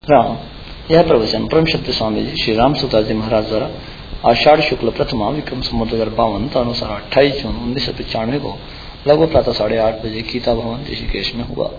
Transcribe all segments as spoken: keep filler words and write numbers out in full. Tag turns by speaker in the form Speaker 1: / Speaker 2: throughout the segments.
Speaker 1: राम। यह प्रवचन परम सत्य स्वामी जी श्री राम सुता जी महाराज द्वारा आषाढ़ शुक्ल प्रथमा विक्रम संवत दो हजार बावन अनुसार अट्ठाईस जून उन्नीस सौ पचानवे को लगभग प्रातः साढ़े आठ बजे गीता भवन ऋषिकेश में हुआ।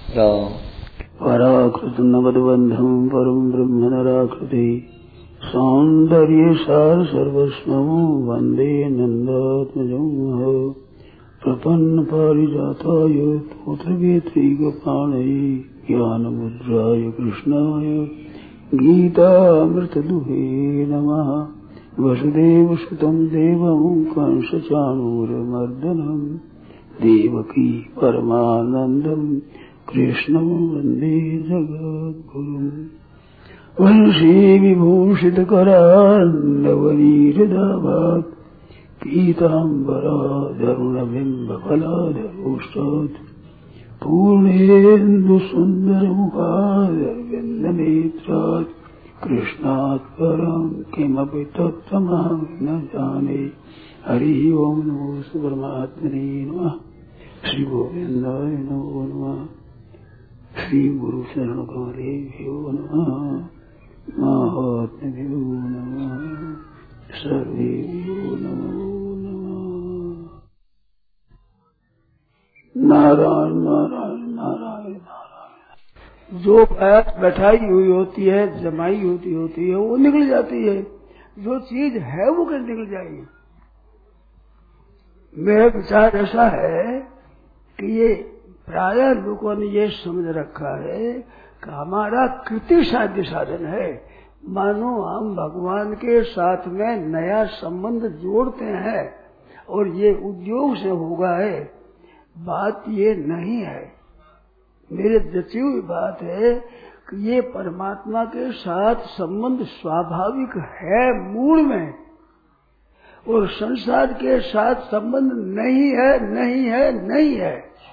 Speaker 2: पराकृत नवदबंधम परम ब्रह्म नराकृति सौंदर्य सार सर्वस्व वंदे नंदात्मजं प्रपन्न पारिजाताय पुत्रवेत्रीगपाणये ज्ञानमुद्राय कृष्णाय गीतामृतदुहे नमः। वसुदेवसुतं देवं कंसचाणूरमर्दनं देवकी परमानन्दं कृष्णं वन्दे जगद्गुरुम्। वंशी विभूषितकरान्नवनीरदाभात् पीताम्बराधरुणबिम्बफलाधरोष्टात् पूर्णेन्दुसुन्दरमुखादरविन्दनेत्रात् कृष्णात् परं किमपि तत्त्वमहं न जाने। हरि ओं नमो परमात्मने नमः। श्री गोविन्दाय नमो नमः। श्री गुरु शरण कमलेभ्यो नमः। महात्म्यो नमः। सर्वेभ्यो नमो नमः। नारायण नारायण नारायण नारायण। जो बात बैठाई हुई होती है, जमाई होती होती है, वो निकल जाती है। जो चीज है वो कैसे निकल जाएगी। मेरा विचार ऐसा है कि ये प्रायः लोगों ने ये समझ रखा है कि हमारा कृति साध्य साधन है। मानो हम भगवान के साथ में नया संबंध जोड़ते हैं और ये उद्योग से होगा है। बात ये नहीं है। मेरे जची हुई बात है कि ये परमात्मा के साथ संबंध स्वाभाविक है मूल में, और संसार के साथ संबंध नहीं है नहीं है नहीं है।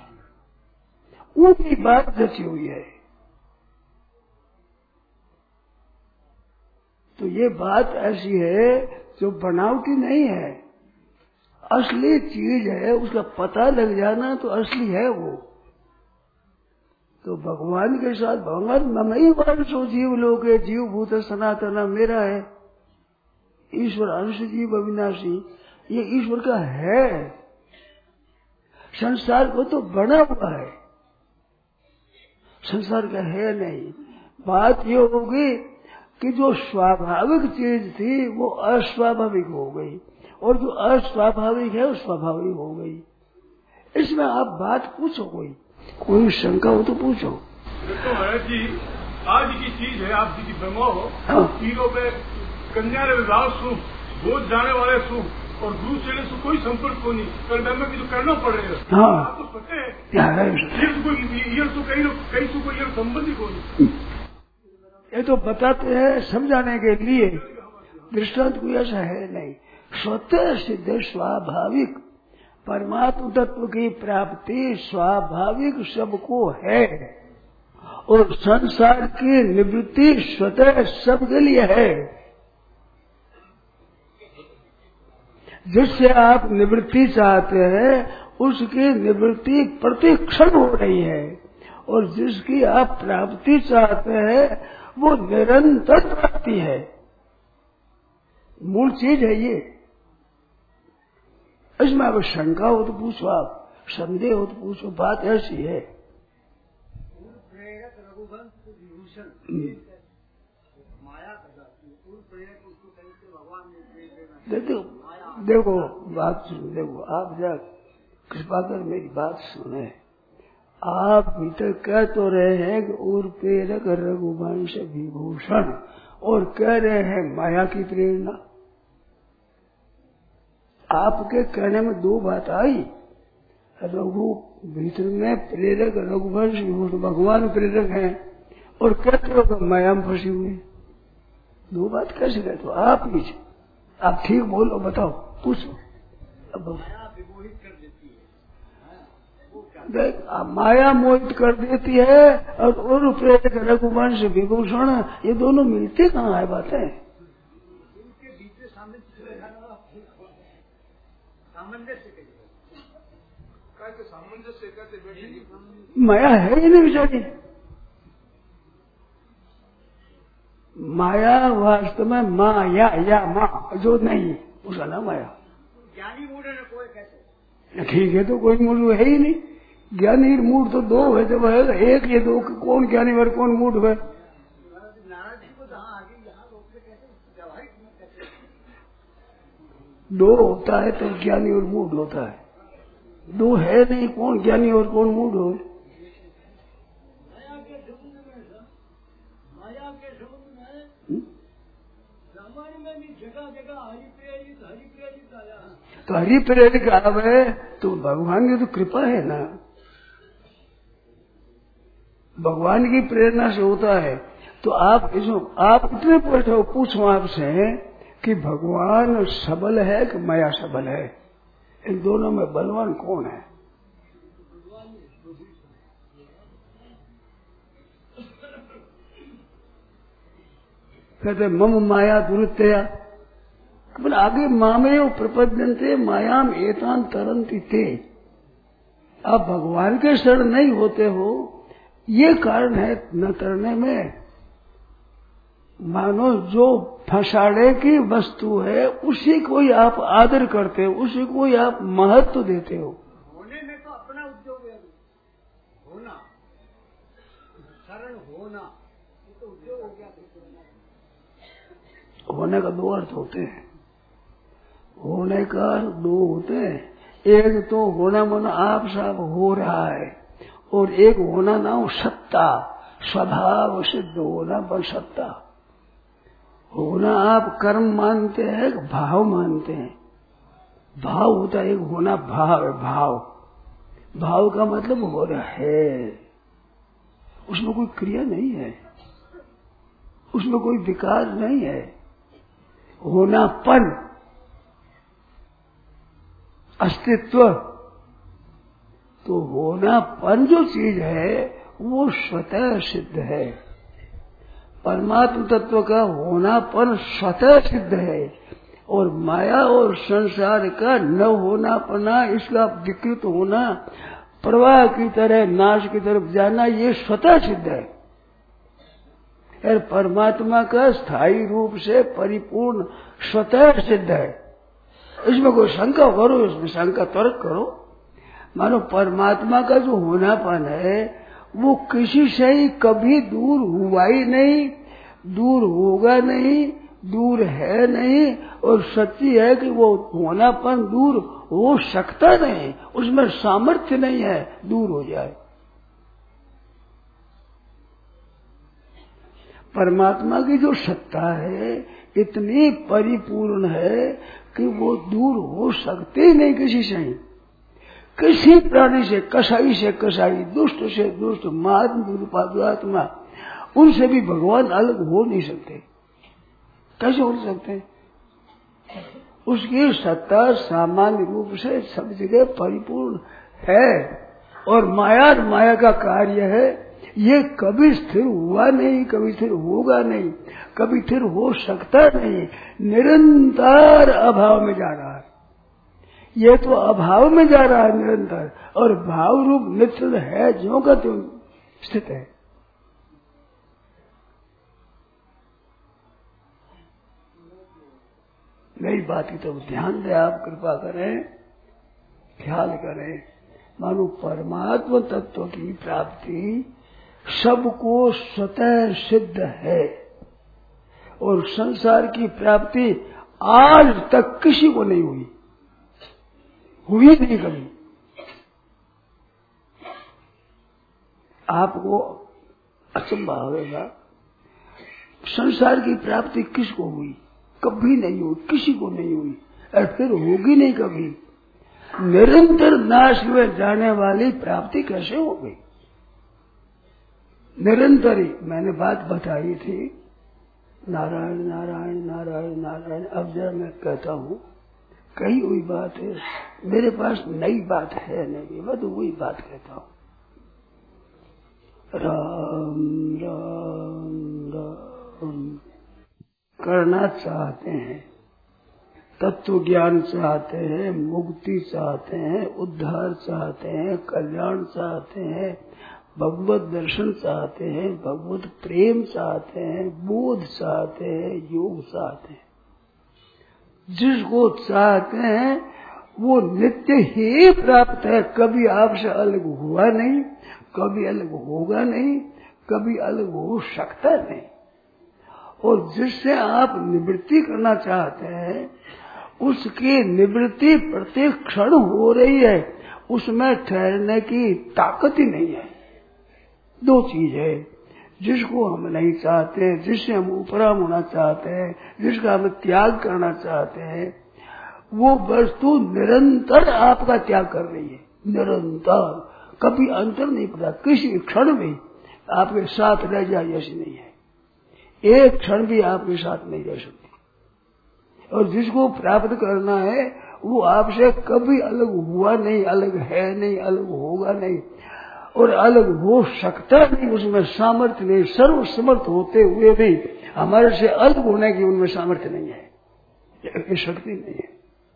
Speaker 2: ऊपरी बात जची हुई है। तो ये बात ऐसी है जो बनावटी नहीं है, असली चीज है। उसका पता लग जाना तो असली है वो। तो भगवान के साथ भगवान ममई वर्षो जीव लोके जीव भूत सनातन मेरा है। ईश्वर अंश जीव अविनाशी, ये ईश्वर का है। संसार को तो बना हुआ है, संसार का है नहीं। बात ये होगी कि जो स्वाभाविक चीज थी वो अस्वाभाविक हो गई, और जो अस्वाभाविक है वो स्वाभाविक हो गई। इसमें आप बात पूछो, कोई कोई शंका हो तो पूछो।
Speaker 3: देखो है जी, आज की चीज है, आप जी की ब्रह्मा हो। हाँ। तीनों पे कन्या विवाह सु बोझ जाने वाले सु और गुरु से सु कोई संपर्क को नहीं करने में जो करना पड़ रहा है। हाँ। आपको पता है ये कोई ये तो कहीं कहीं सु कोई संबंधी को नहीं।
Speaker 2: ये तो बताते हैं समझाने के लिए। दृष्टांत कोई ऐसा है नहीं। स्वतः सिद्ध स्वाभाविक परमात्म तत्व की प्राप्ति स्वाभाविक सबको है, और संसार की निवृत्ति स्वतः सबके लिए है। जिससे आप निवृत्ति चाहते हैं उसकी निवृत्ति प्रतिक्षण हो रही है, और जिसकी आप प्राप्ति चाहते हैं वो निरंतर प्राप्ति है। मूल चीज है ये। इसमें अगर शंका हो तो पूछो, आप संदेह हो तो पूछो। बात ऐसी है। देखो देखो बात सुन, देखो आप जब कृपा कर मेरी बात सुने। आप भीतर कह तो रहे हैं कि और प्रेरक रघुवंश विभूषण, और कह रहे हैं माया की प्रेरणा। आपके कहने में दो बात आई। रघु भीतर में प्रेरक रघुवंश विभूषण, भगवान प्रेरक हैं, और कहते हो कि माया में फंसी हुई। दो बात कैसे कहते हो आप? पीछे आप ठीक बोलो, बताओ, पूछो। अब देख, माया मोहित कर देती है और और प्रेरक रघुवंश विभूषण, ये दोनों मिलते कहाँ है बातें? माया है ही नहीं बेचारी। माया वास्तव में माया या माँ जो नहीं है उसका नाम माया।
Speaker 4: ज्ञानी मूड है ना कोई कैसे?
Speaker 2: ठीक है, तो कोई मूड है ही नहीं। ज्ञानी मूड तो दो है, जब है एक ये दो, कौन ज्ञानी और कौन मूड है?
Speaker 4: नाराज जी को जहाँ आगे यहाँ रोक के कैसे व्यवहारिक कैसे?
Speaker 2: दो होता है तो ज्ञानी और मूड होता है, दो है नहीं, कौन ज्ञानी और कौन मूड हो?
Speaker 4: माया के संबंध में माया के संबंध में रामायण में भी जगह जगह हरि प्रेरित हरि प्रेरित आया।
Speaker 2: तो हरि प्रेरित आवे तो भगवान की तो कृपा है ना, भगवान की प्रेरणा से होता है। तो आप इसो आप इतने पूछो पूछो आपसे कि भगवान सबल है कि माया सबल है, इन दोनों में बलवान कौन है? कहते मम माया दुरुत्तया, बोले आगे मामेव प्रपद्यन्ते मायाम एतान तरन्ति ते। आप भगवान के शरण नहीं होते हो, ये कारण है न तरने में। मानो जो फंसाड़े की वस्तु है उसी को ही आप आदर करते हो, उसी को ही आप महत्व देते हो।
Speaker 4: होने में तो अपना उद्योग है, होना शरण होना ये तो उद्योग हो गया।
Speaker 2: होने का दो अर्थ होते हैं, होने का दो होते हैं। एक तो होना मन आप साफ हो रहा है, और एक होना नाम सत्ता, स्वभाव सिद्ध होना पर सत्ता। होना आप कर्म मानते हैं, भाव मानते हैं। भाव होता है, एक होना भाव है, भाव भाव का मतलब हो रहा है, उसमें कोई क्रिया नहीं है, उसमें कोई विकार नहीं है। होनापन अस्तित्व, तो होनापन जो चीज है वो स्वतः सिद्ध है। परमात्म तत्व का होनापन स्वतः सिद्ध है, और माया और संसार का न होनापना, इसका विकृत होना, प्रवाह की तरह नाश की तरफ जाना, ये स्वतः सिद्ध है। और परमात्मा का स्थायी रूप से परिपूर्ण स्वतः सिद्ध है। इसमें कोई शंका करो, इसमें शंका तर्क करो। मानो परमात्मा का जो होनापन है वो किसी से ही कभी दूर हुआ ही नहीं, दूर होगा नहीं, दूर है नहीं, और सच्ची है कि वो होनापन दूर हो सकता नहीं, उसमें सामर्थ्य नहीं है दूर हो जाए। परमात्मा की जो सत्ता है इतनी परिपूर्ण है कि वो दूर हो सकते ही नहीं किसी से ही, किसी प्राणी से, कसाई से कसाई, दुष्ट से दुष्ट, महात्मा दुरात्मा, उनसे भी भगवान अलग हो नहीं सकते। कैसे हो सकते? उसकी सत्ता सामान्य रूप से सब जगह परिपूर्ण है, और माया माया का कार्य है, ये कभी स्थिर हुआ नहीं, कभी स्थिर होगा नहीं, कभी स्थिर हो सकता नहीं, निरंतर अभाव में जा रहा है। ये तो अभाव में जा रहा है निरंतर, और भाव रूप निश्चल है ज्यों का त्यों स्थित है। नई बात की तो ध्यान दे, आप कृपा करें, ख्याल करें। मानो परमात्मा तत्व की प्राप्ति सबको स्वतः सिद्ध है, और संसार की प्राप्ति आज तक किसी को नहीं हुई, हुई नहीं कभी। आपको अचंभा होगा, संसार की प्राप्ति किसको हुई? कभी नहीं हुई, किसी को नहीं हुई, और फिर होगी नहीं कभी। निरंतर नाश में जाने वाली प्राप्ति कैसे हो गई? निरंतर ही मैंने बात बताई थी, नारायण नारायण नारायण नारायण। अब जरा मैं कहता हूँ, कही हुई बात है, मेरे पास नई बात है नहीं, मैं तो वही बात कहता हूँ। राम राम राम करना चाहते हैं, तत्व ज्ञान चाहते हैं, मुक्ति चाहते हैं, उद्धार चाहते हैं, कल्याण चाहते हैं, भगवत दर्शन चाहते हैं, भगवत प्रेम चाहते हैं, बोध चाहते हैं, योग चाहते हैं। जिसको चाहते हैं वो नित्य ही प्राप्त है, कभी आपसे अलग हुआ नहीं, कभी अलग होगा नहीं, कभी अलग हो सकता नहीं। और जिससे आप निवृत्ति करना चाहते हैं उसकी निवृत्ति प्रत्येक क्षण हो रही है, उसमें ठहरने की ताकत ही नहीं है। दो चीज है, जिसको हम नहीं चाहते, जिससे हम उपराम होना चाहते हैं, जिसका हम त्याग करना चाहते हैं, वो वस्तु निरंतर आपका त्याग कर रही है, निरंतर, कभी अंतर नहीं पड़ा, किसी क्षण में आपके साथ रह जाए ऐसी नहीं है, एक क्षण भी आपके साथ नहीं रह सकती। और जिसको प्राप्त करना है वो आपसे कभी अलग हुआ नहीं, अलग है नहीं, अलग होगा नहीं और अलग हो सकता नहीं, उसमें सामर्थ्य नहीं। सर्व समर्थ होते हुए भी हमारे से अलग होने की उनमें सामर्थ्य नहीं है, ये शक्ति नहीं है।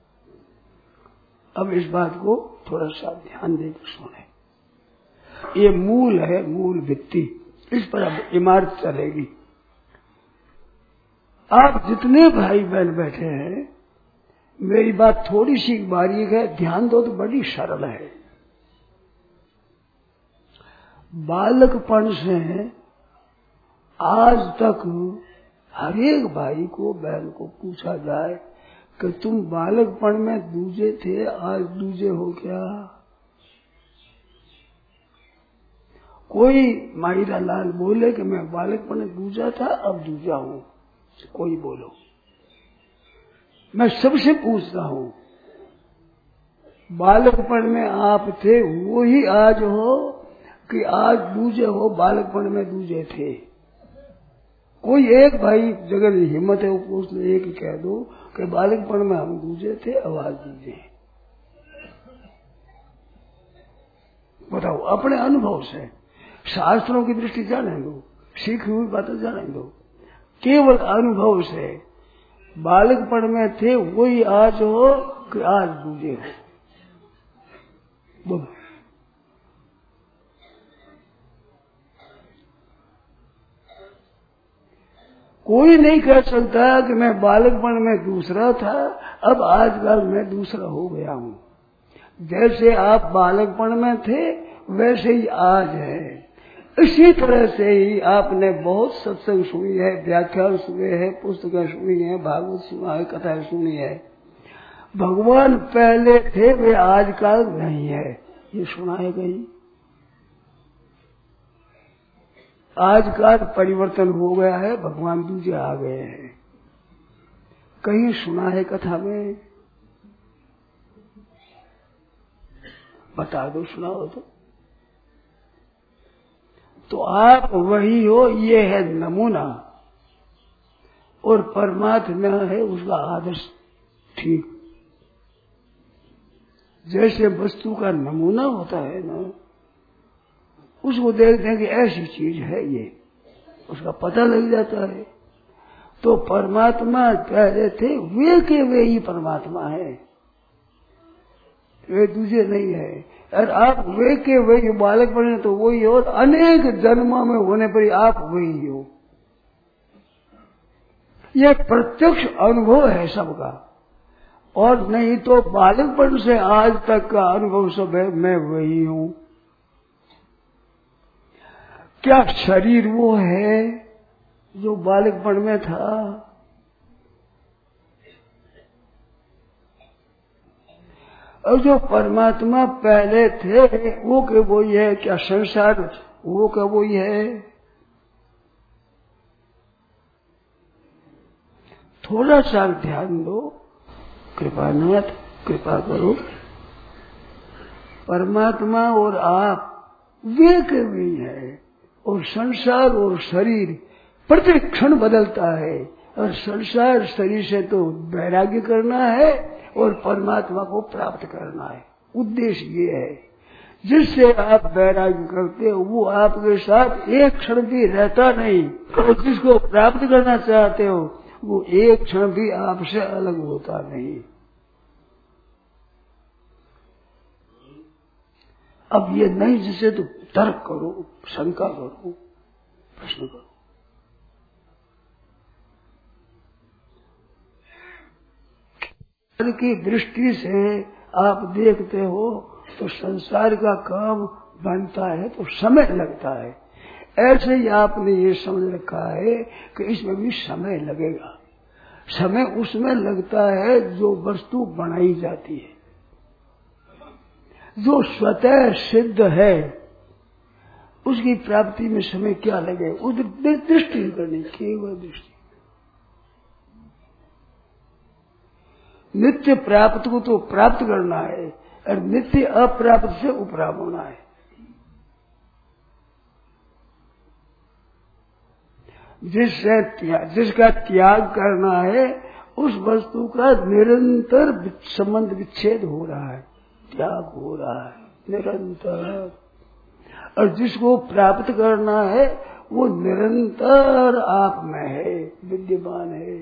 Speaker 2: अब इस बात को थोड़ा सा ध्यान देकर सुने, ये मूल है, मूल भित्ति, इस पर अब इमारत चलेगी। आप जितने भाई बहन बैठे हैं, मेरी बात थोड़ी सी बारीक है, ध्यान दो तो बड़ी सरल है। बालकपन से आज तक हर एक भाई को बहन को पूछा जाए कि तुम बालकपन में दूजे थे, आज दूजे हो क्या? कोई माहिरा लाल बोले कि मैं बालकपन में दूजा था, अब दूजा हूं, कोई बोलो। मैं सबसे पूछता हूं, बालकपन में आप थे वो ही आज हो कि आज दूजे हो, बालकपन में दूजे थे? कोई एक भाई जगह हिम्मत है वो पूछ ले, एक ही कह दो कि बालकपन में हम दूजे थे, अब आज दूजे हैं। बताओ अपने अनुभव से, शास्त्रों की दृष्टि जाने दो, सीखी हुई बातें जाने दो, केवल अनुभव से बालकपन में थे वही आज हो कि आज दूजे हो? बोलो। कोई नहीं कह सकता कि मैं बालकपन में दूसरा था, अब आजकल मैं दूसरा हो गया हूं। जैसे आप बालकपन में थे वैसे ही आज है। इसी तरह से ही आपने बहुत सत्संग सुनी है, व्याख्यान सुने हैं, पुस्तकें सुनी है, भागवत सुना है, कथाएं सुनी है। भगवान पहले थे वे आजकल नहीं है, ये सुना है कहीं? आजकल परिवर्तन हो गया है, भगवान दूजे आ गए हैं, कहीं सुना है कथा में? बता दो, सुनाओ तो। तो आप वही हो, ये है नमूना, और परमात्मा है उसका आदर्श। ठीक जैसे वस्तु का नमूना होता है ना, उसको देखते हैं कि ऐसी चीज है ये, उसका पता लग जाता है। तो परमात्मा पहले थे वे के वे ही परमात्मा है, वे दूसरे नहीं है। और आप वे के वे बालक बने तो वही हो, अनेक जन्मों में होने पर आप वही हो। ये प्रत्यक्ष अनुभव है सबका, और नहीं तो बालकपन से आज तक का अनुभव सब है, मैं वही हूं। क्या शरीर वो है जो बालकपन में था? और जो परमात्मा पहले थे वो के वही है? क्या संसार वो का वही है? थोड़ा सा ध्यान दो, कृपानाथ कृपा करो। परमात्मा और आप वे के वही है, और संसार और शरीर प्रत्येक क्षण बदलता है। और संसार शरीर से तो वैराग्य करना है और परमात्मा को प्राप्त करना है, उद्देश्य ये है। जिससे आप वैराग्य करते हो वो आपके साथ एक क्षण भी रहता नहीं, और जिसको प्राप्त करना चाहते हो वो एक क्षण भी आपसे अलग होता नहीं। अब ये नहीं जिसे तो तर्क करो, शंका करो, प्रश्न करो। की दृष्टि से आप देखते हो तो संसार का काम बनता है तो समय लगता है। ऐसे ही आपने ये समझ रखा है कि इसमें भी समय लगेगा। समय उसमें लगता है जो वस्तु बनाई जाती है, जो स्वतः सिद्ध है, उसकी प्राप्ति में समय क्या लगे, उधर दृष्टि करनी, केवल दृष्टि। नित्य प्राप्त को तो प्राप्त करना है और नित्य अप्राप्त से उपराम होना है। जिससे त्याग, जिसका त्याग करना है उस वस्तु का निरंतर संबंध विच्छेद हो रहा है, त्याग हो रहा है निरंतर। और जिसको प्राप्त करना है वो निरंतर आप में है, विद्यमान है।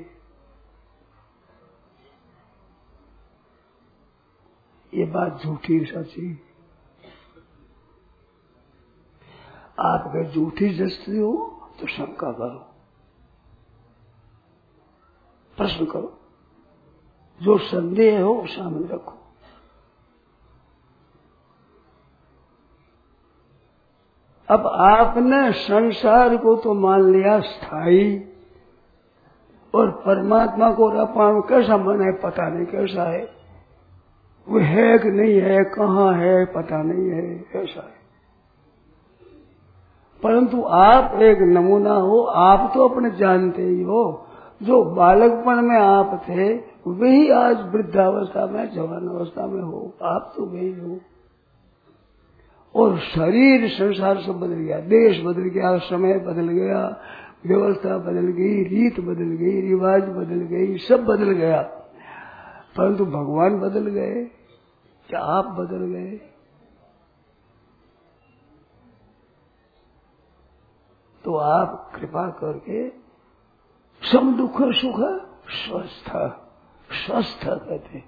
Speaker 2: ये बात झूठी सच्ची। आप अगर झूठी जस्ती हो तो शंका करो, प्रश्न करो, जो संदेह हो सामने रखो। अब आपने संसार को तो मान लिया स्थायी, और परमात्मा को अपान कैसा मन है पता नहीं, कैसा है वो, है कि नहीं है, कहाँ है पता नहीं है, ऐसा है। परंतु आप एक नमूना हो, आप तो अपने जानते ही हो। जो बालकपन में आप थे वही आज वृद्धावस्था में, जवान अवस्था में हो, आप तो वही हो। और शरीर संसार से बदल गया, देश बदल गया, समय बदल गया, व्यवस्था बदल गई, रीत बदल गई, रिवाज बदल गई, सब बदल गया। परंतु भगवान बदल गए क्या आप बदल गए? तो आप कृपा करके सम दुख सुख स्वस्थ, स्वस्थ कहते।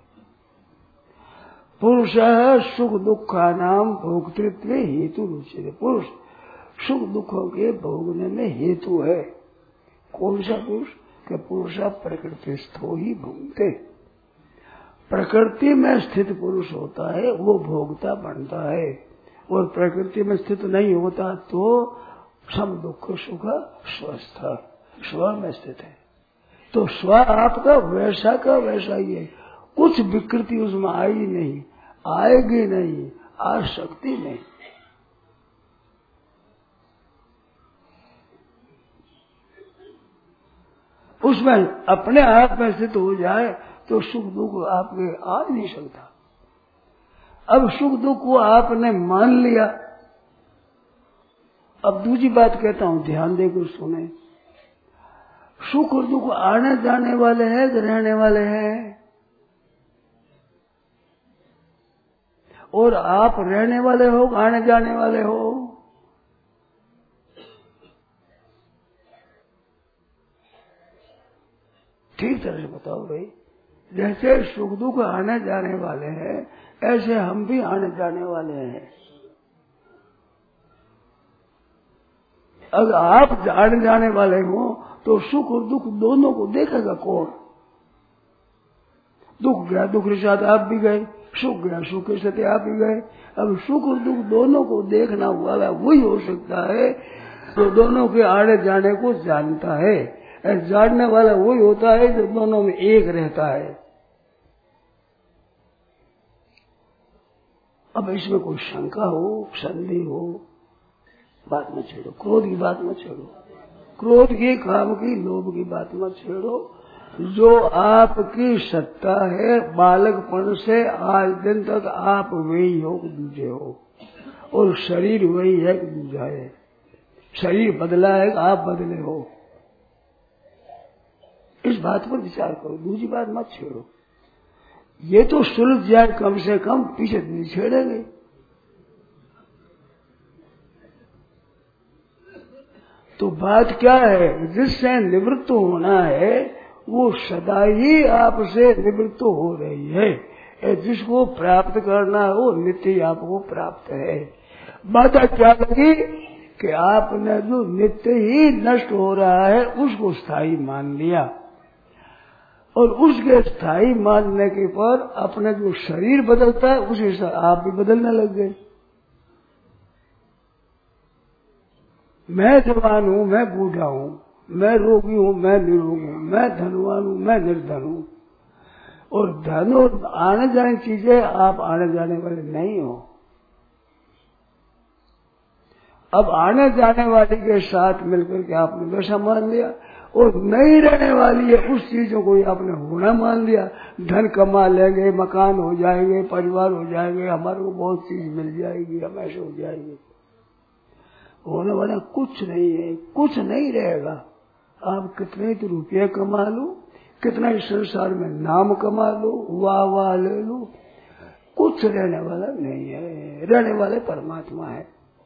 Speaker 2: पुरुष सुख दुखा नाम भोक्तृत्व हेतु रुचि। पुरुष सुख दुखों के भोगने में हेतु है। कौन सा पुरुष? कि पुरुष प्रकृति स्थो ही भोगते। प्रकृति में स्थित पुरुष होता है वो भोगता बनता है, और प्रकृति में स्थित नहीं होता तो सम दुख सुख स्वस्थ, स्व में स्थित है। तो स्व आपका वैसा का वैसा ही है, कुछ विकृति उसमें आई नहीं, आएगी नहीं, आ सकती नहीं। उसमें अपने आप में स्थित हो जाए तो सुख दुख आपके आ नहीं सकता। अब सुख दुख को आपने मान लिया। अब दूसरी बात कहता हूं, ध्यान देकर सुने। सुख और दुख आने जाने वाले हैं कि रहने वाले हैं? और आप रहने वाले हो, आने जाने वाले हो? ठीक तरह से बताओ भाई। जैसे सुख दुख आने जाने वाले हैं ऐसे हम भी आने जाने वाले हैं। अगर आप आने जाने वाले हो तो सुख और दुख दोनों को देखेगा कौन? दुख गया दुख के साथ आप भी गए, सुख गया सुख के साथ आप भी गए। अब सुख और दुख दोनों को देखना हुआ वही हो सकता है तो दोनों के आने जाने को जानता है। जानने वाला वही होता है जो दोनों में एक रहता है। अब इसमें कोई शंका हो, संदेह हो, बात मत छेड़ो। क्रोध की बात मत छेड़ो, क्रोध की, काम की, लोभ की बात मत छेड़ो। जो आपकी सत्ता है बालकपन से आज दिन तक आप वही हो कि दूसरे हो, और शरीर वही है कि दूसरा है। शरीर बदला है कि आप बदले हो। इस बात पर विचार करो, दूसरी बात मत छेड़ो। ये तो सुलझ जाए कम से कम, पीछे नहीं छेड़ेंगे। तो बात क्या है? जिससे निवृत्त होना है वो सदा ही आपसे निवृत्त हो रही है। जिसको प्राप्त करना है वो नित्य आपको प्राप्त है। बाधा क्या लगी कि आपने जो नित्य ही नष्ट हो रहा है उसको स्थायी मान लिया, और उसके स्थायी मानने के पर अपने जो शरीर बदलता है उसी से आप भी बदलने लग गए। मैं जवान हूं, मैं बूढ़ा हूं, मैं रोगी हूं, मैं निरोग हूं, मैं धनवान हूं, मैं निर्धन हूं, और धन और आने जाने चीजें आप आने जाने वाले नहीं हो। अब आने जाने वाले के साथ मिलकर के आपने वैसा मान लिया, और नहीं रहने वाली है उस चीजों को आपने होना मान लिया। धन कमा लेंगे, मकान हो जाएंगे, परिवार हो जाएंगे, हमारे को बहुत चीज मिल जाएगी, हम ऐसे हो जाएंगे। होने वाला कुछ नहीं है, कुछ नहीं रहेगा। आप कितने तो रुपये कमा लो, कितना ही संसार में नाम कमा लो, वाह वाह ले लो, कुछ रहने वाला नहीं है। रहने वाले परमात्मा है।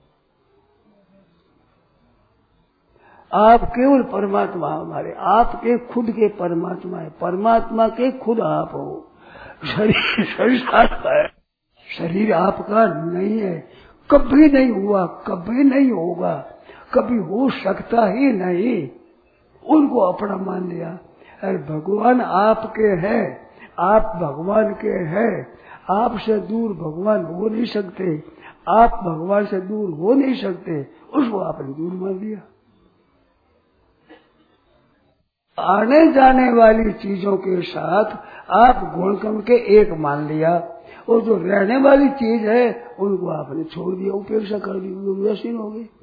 Speaker 2: आप केवल परमात्मा हमारे, आपके खुद के परमात्मा है, परमात्मा के खुद आप हो। शरीर शरीर आपका है, शरीर आपका नहीं है, कभी नहीं हुआ, कभी नहीं होगा, कभी हो सकता ही नहीं। उनको अपना मान लिया। अरे भगवान आपके हैं, आप भगवान के हैं, आपसे दूर भगवान हो नहीं सकते, आप भगवान से दूर हो नहीं सकते, उसको आपने दूर मान लिया। आने जाने वाली चीजों के साथ आप गुण कम के एक मान लिया, और जो रहने वाली चीज है उनको आपने छोड़ दिया, उपेक्षा कर दी, उदासीन हो गई।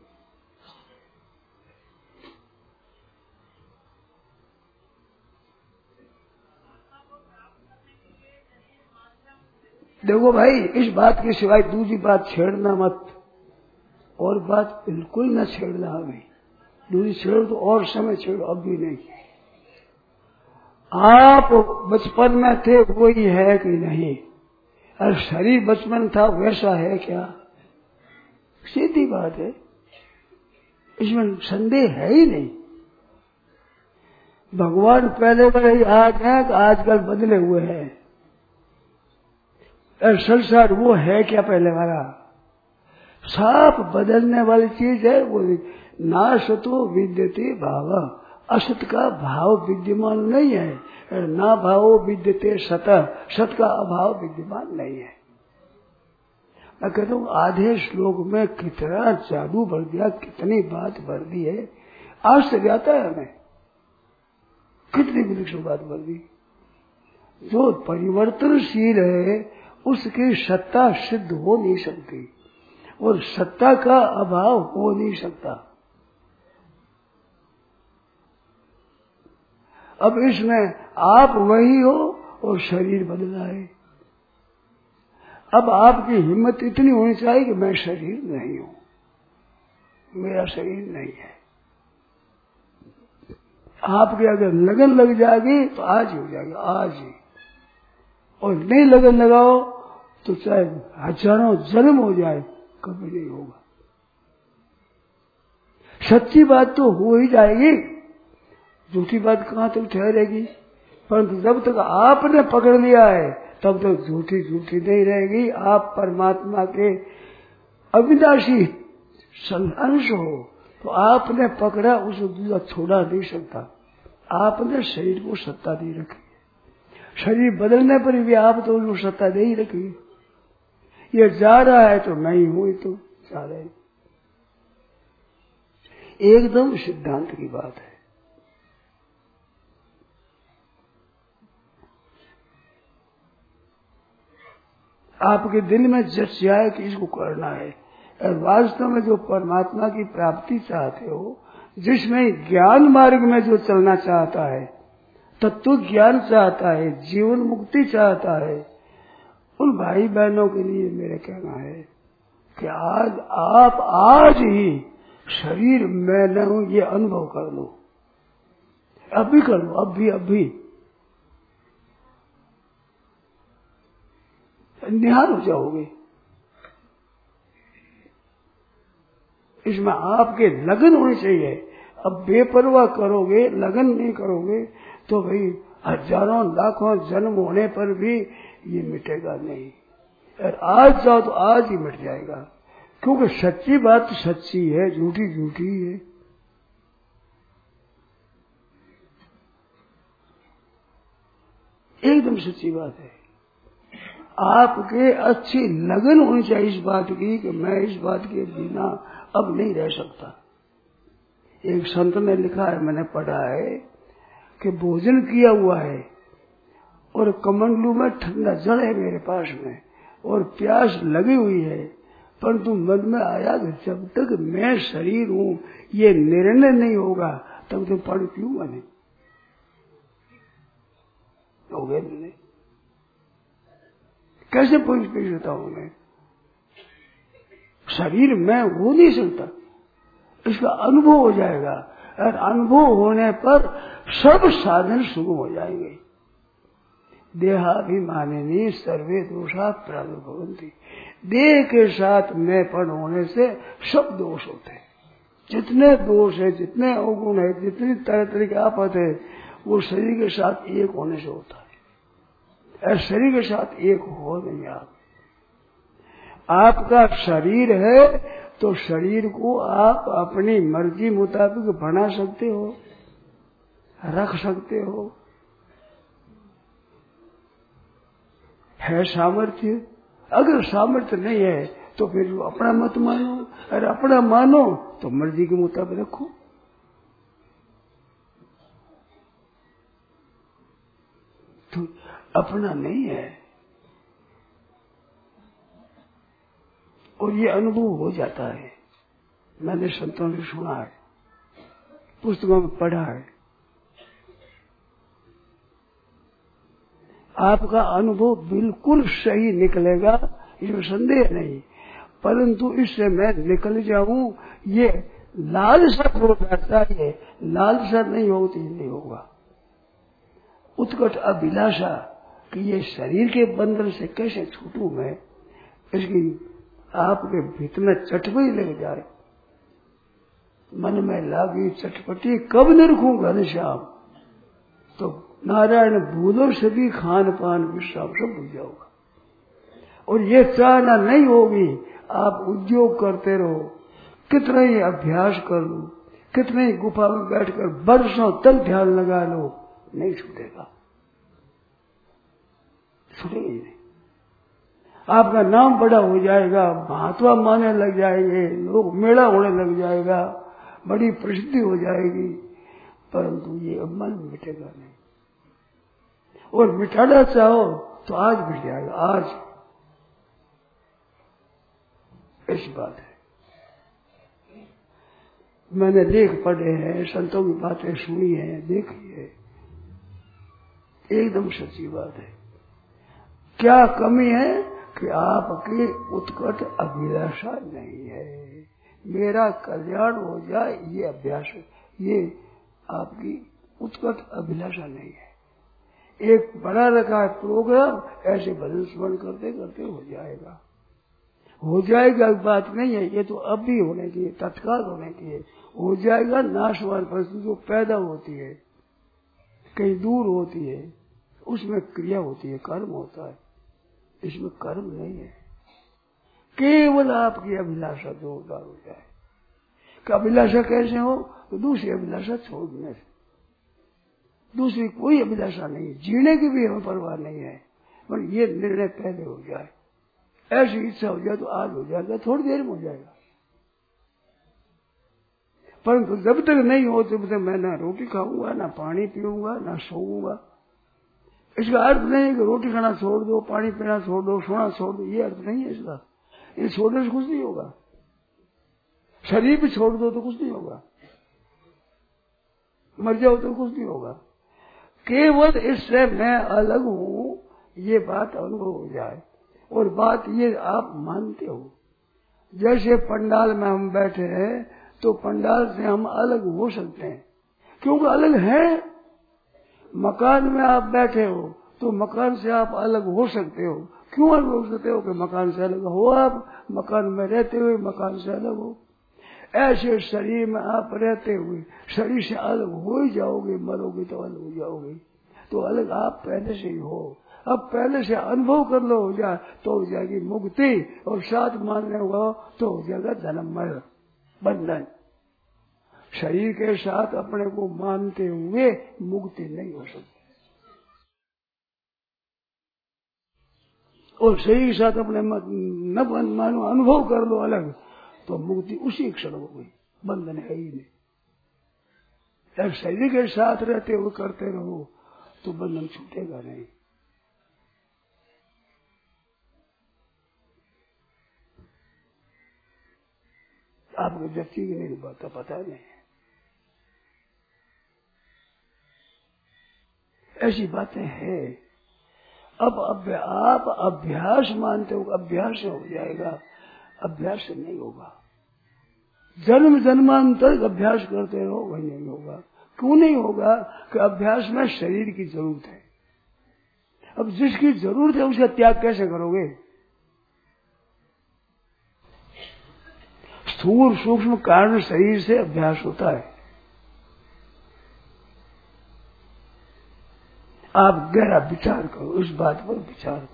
Speaker 2: देखो भाई, इस बात के सिवाय दूसरी बात छेड़ना मत, और बात बिल्कुल न छेड़ना। हमें दूसरी छेड़ तो और समय छेड़ो, अब भी नहीं। आप बचपन में थे वही है कि नहीं? अरे शरीर बचपन था वैसा है क्या? सीधी बात है, इसमें संदेह है ही नहीं। भगवान पहले वाले आज है कि आजकल बदले हुए हैं। संसार वो है क्या पहले वाला? साफ बदलने वाली चीज है वो। ना सतो विद्यते भाव, असत का भाव विद्यमान नहीं है। ना भाव विद्यते सत, सत का अभाव विद्यमान नहीं है। मैं कहता हूँ आधे श्लोक में कितना जादू भर दिया, कितनी बात भर दी है। आश्चर्य आता है हमें, कितनी विलक्षण बात भर दी। जो परिवर्तनशील है उसकी सत्ता सिद्ध हो नहीं सकती, और सत्ता का अभाव हो नहीं सकता। अब इसमें आप वही हो और शरीर बदला है। अब आपकी हिम्मत इतनी होनी चाहिए कि मैं शरीर नहीं हूं, मेरा शरीर नहीं है। आपके अगर लगन लग जाएगी तो आज ही हो जाएगी, आज ही। और नहीं लगन लगाओ तो चाहे हजारों जन्म हो जाए, कभी नहीं होगा। सच्ची बात तो हो ही जाएगी, झूठी बात कहां तक ठहरेगी। परंतु जब तक आपने पकड़ लिया है तब तक झूठी झूठी नहीं रहेगी। आप परमात्मा के अविनाशी अंश हो, तो आपने पकड़ा, उसे दूसरा छोड़ा नहीं सकता। आपने शरीर को सत्ता नहीं रखी, शरीर बदलने पर भी आप तो उसको सत्ता नहीं रखी। ये जा रहा है तो मैं ही हूं, तो जा रहे। एकदम सिद्धांत की बात है। आपके दिल में जच जाए कि इसको करना है, और वास्तव में जो परमात्मा की प्राप्ति चाहते हो, जिसमें ज्ञान मार्ग में जो चलना चाहता है, तत्व ज्ञान चाहता है, जीवन मुक्ति चाहता है, उन भाई बहनों के लिए मेरा कहना है कि आज आप आज ही शरीर में न हूं ये अनुभव कर लो। अभी कर लो, अभी अभी निहाल हो जाओगे। इसमें आपके लगन होनी चाहिए। अब बेपरवाह करोगे, लगन नहीं करोगे तो भाई हजारों लाखों जन्म होने पर भी ये मिटेगा नहीं। और आज जाओ तो आज ही मिट जाएगा। क्योंकि सच्ची बात तो सच्ची है, झूठी झूठी है। एकदम सच्ची बात है। आपके अच्छी लगन होनी चाहिए इस बात की कि मैं इस बात के बिना अब नहीं रह सकता। एक संत ने लिखा है, मैंने पढ़ा है कि भोजन किया हुआ है और कमंडलू में ठंडा जल है मेरे पास में और प्यास लगी हुई है, परंतु मन में आया कि जब तक मैं शरीर हूं ये निर्णय नहीं होगा तब तो पानी पीऊंगा नहीं। हो गया निर्णय, कैसे पी पी सकता हूं मैं? शरीर में हो नहीं सकता, इसका अनुभव हो जाएगा और अनुभव होने पर सब साधन सुगम हो जाएंगे। देहाभिमानिनी सर्वे दोषा प्रादुर्भवन्ति। देह के साथ मैंपन होने से सब दोष होते हैं। जितने दोष है, जितने अवगुण है, जितनी तरह तरह की आफत है, वो शरीर के साथ एक होने से होता है। और शरीर के साथ एक हो नहीं। आप आपका शरीर है तो शरीर को आप अपनी मर्जी मुताबिक बना सकते हो, रख सकते हो, है सामर्थ्य। अगर सामर्थ्य नहीं है तो फिर अपना मत मानो, और अपना मानो तो मर्जी के मुताबिक रखो। तो अपना नहीं है, और ये अनुभव हो जाता है। मैंने संतों से सुना है, पुस्तकों में पढ़ा है। आपका अनुभव बिल्कुल सही निकलेगा, इसमें संदेह नहीं, परंतु इससे मैं निकल जाऊं ये लालसा हो जाता है। लालसा नहीं होती नहीं होगा। उत्कट अभिलाषा कि ये शरीर के बंधन से कैसे छूटूं मैं, इसकी आपके भीतर में चटपटी लग जाए। मन में लागी चटपटी कब निरखूं घनश्याम, तो नारायण भूलो से भी खान पान विश्राम सब भूल जाओगा। और ये चाहना नहीं होगी, आप उद्योग करते रहो, कितना ही अभ्यास कर लो, कितने ही गुफा में बैठकर वर्षों तक ध्यान लगा लो, नहीं छूटेगा, छूटेगा ही नहीं। आपका नाम बड़ा हो जाएगा, महात्मा माने लग जाएंगे, लोग मेला होने लग जाएगा, बड़ी प्रसिद्धि हो जाएगी, परंतु ये अब मन मिटेगा नहीं। और मिटाना चाहो तो आज मिट जाएगा, आज। ऐसी बात है। मैंने लेख पढ़े हैं, संतों की बातें सुनी है, देखी है, एकदम सच्ची बात है। क्या कमी है कि आपकी उत्कट अभिलाषा नहीं है। मेरा कल्याण हो जाए ये अभ्यास, ये आपकी उत्कट अभिलाषा नहीं है। एक बना रखा है प्रोग्राम, ऐसे भजन स्मरण करते करते हो जाएगा, हो जाएगा, बात नहीं है। ये तो अब भी होने की है, तत्काल होने की है, हो जाएगा। नाशवान परिस्थिति जो पैदा होती है, कहीं दूर होती है, उसमें क्रिया होती है, कर्म होता है। इसमें कर्म नहीं है, केवल आपकी अभिलाषा जोरदार हो जाए। कि अभिलाषा कैसे हो? तो दूसरी अभिलाषा छोड़ने से। दूसरी कोई अभिलाषा नहीं, जीने की भी हमें परवाह नहीं है, पर ये निर्णय पहले हो जाए। ऐसी इच्छा हो जाए तो आज हो जाएगा, थोड़ी देर में हो जाएगा, परंतु जब तक नहीं हो तब तक मैं ना रोटी खाऊंगा, ना पानी पीऊंगा, ना सोऊंगा। इसका अर्थ नहीं है कि रोटी खाना छोड़ दो, पानी पीना छोड़ दो, सोना छोड़ दो, ये अर्थ नहीं है इसका। ये छोड़ने से कुछ नहीं होगा। शरीर भी छोड़ दो तो कुछ नहीं होगा, मर जाओ तो कुछ नहीं होगा। केवल इससे मैं अलग हूं ये बात अनुभव हो जाए, और बात ये आप मानते हो। जैसे पंडाल में हम बैठे हैं तो पंडाल से हम अलग हो सकते हैं, क्योंकि अलग है। मकान में आप बैठे हो तो मकान से आप अलग हो सकते हो। क्यों अलग हो सकते हो? कि मकान से अलग हो, आप मकान में रहते हुए मकान से अलग हो। ऐसे शरीर में आप रहते हुए शरीर से अलग हो ही जाओगे, मरोगे तो अलग हो जाओगे। तो अलग आप पहले से ही हो, अब पहले से अनुभव कर लो हो जाए तो हो जाएगी मुक्ति, और साथ मानने हो तो हो जाएगा जन्म मरण बंधन। शरीर के साथ अपने को मानते हुए मुक्ति नहीं हो सकती, और शरीर के साथ अपने न मानो अनुभव कर लो अलग तो मुक्ति उसी क्षण हो गई, बंधन है ही नहीं। जब शरीर के साथ रहते हुए करते रहो तो बंधन छूटेगा नहीं। आपको व्यक्ति की नहीं बात पता नहीं, ऐसी बातें हैं। अब अब आप अभ्यास मानते हो, अभ्यास से हो जाएगा, अभ्यास से नहीं होगा। जन्म जन्मांतर अभ्यास करते रहो वही नहीं होगा। क्यों नहीं होगा? कि अभ्यास में शरीर की जरूरत है। अब जिसकी जरूरत है उसका त्याग कैसे करोगे? स्थूल सूक्ष्म कारण शरीर से अभ्यास होता है। आप गहरा विचार करो, इस बात पर विचार करो।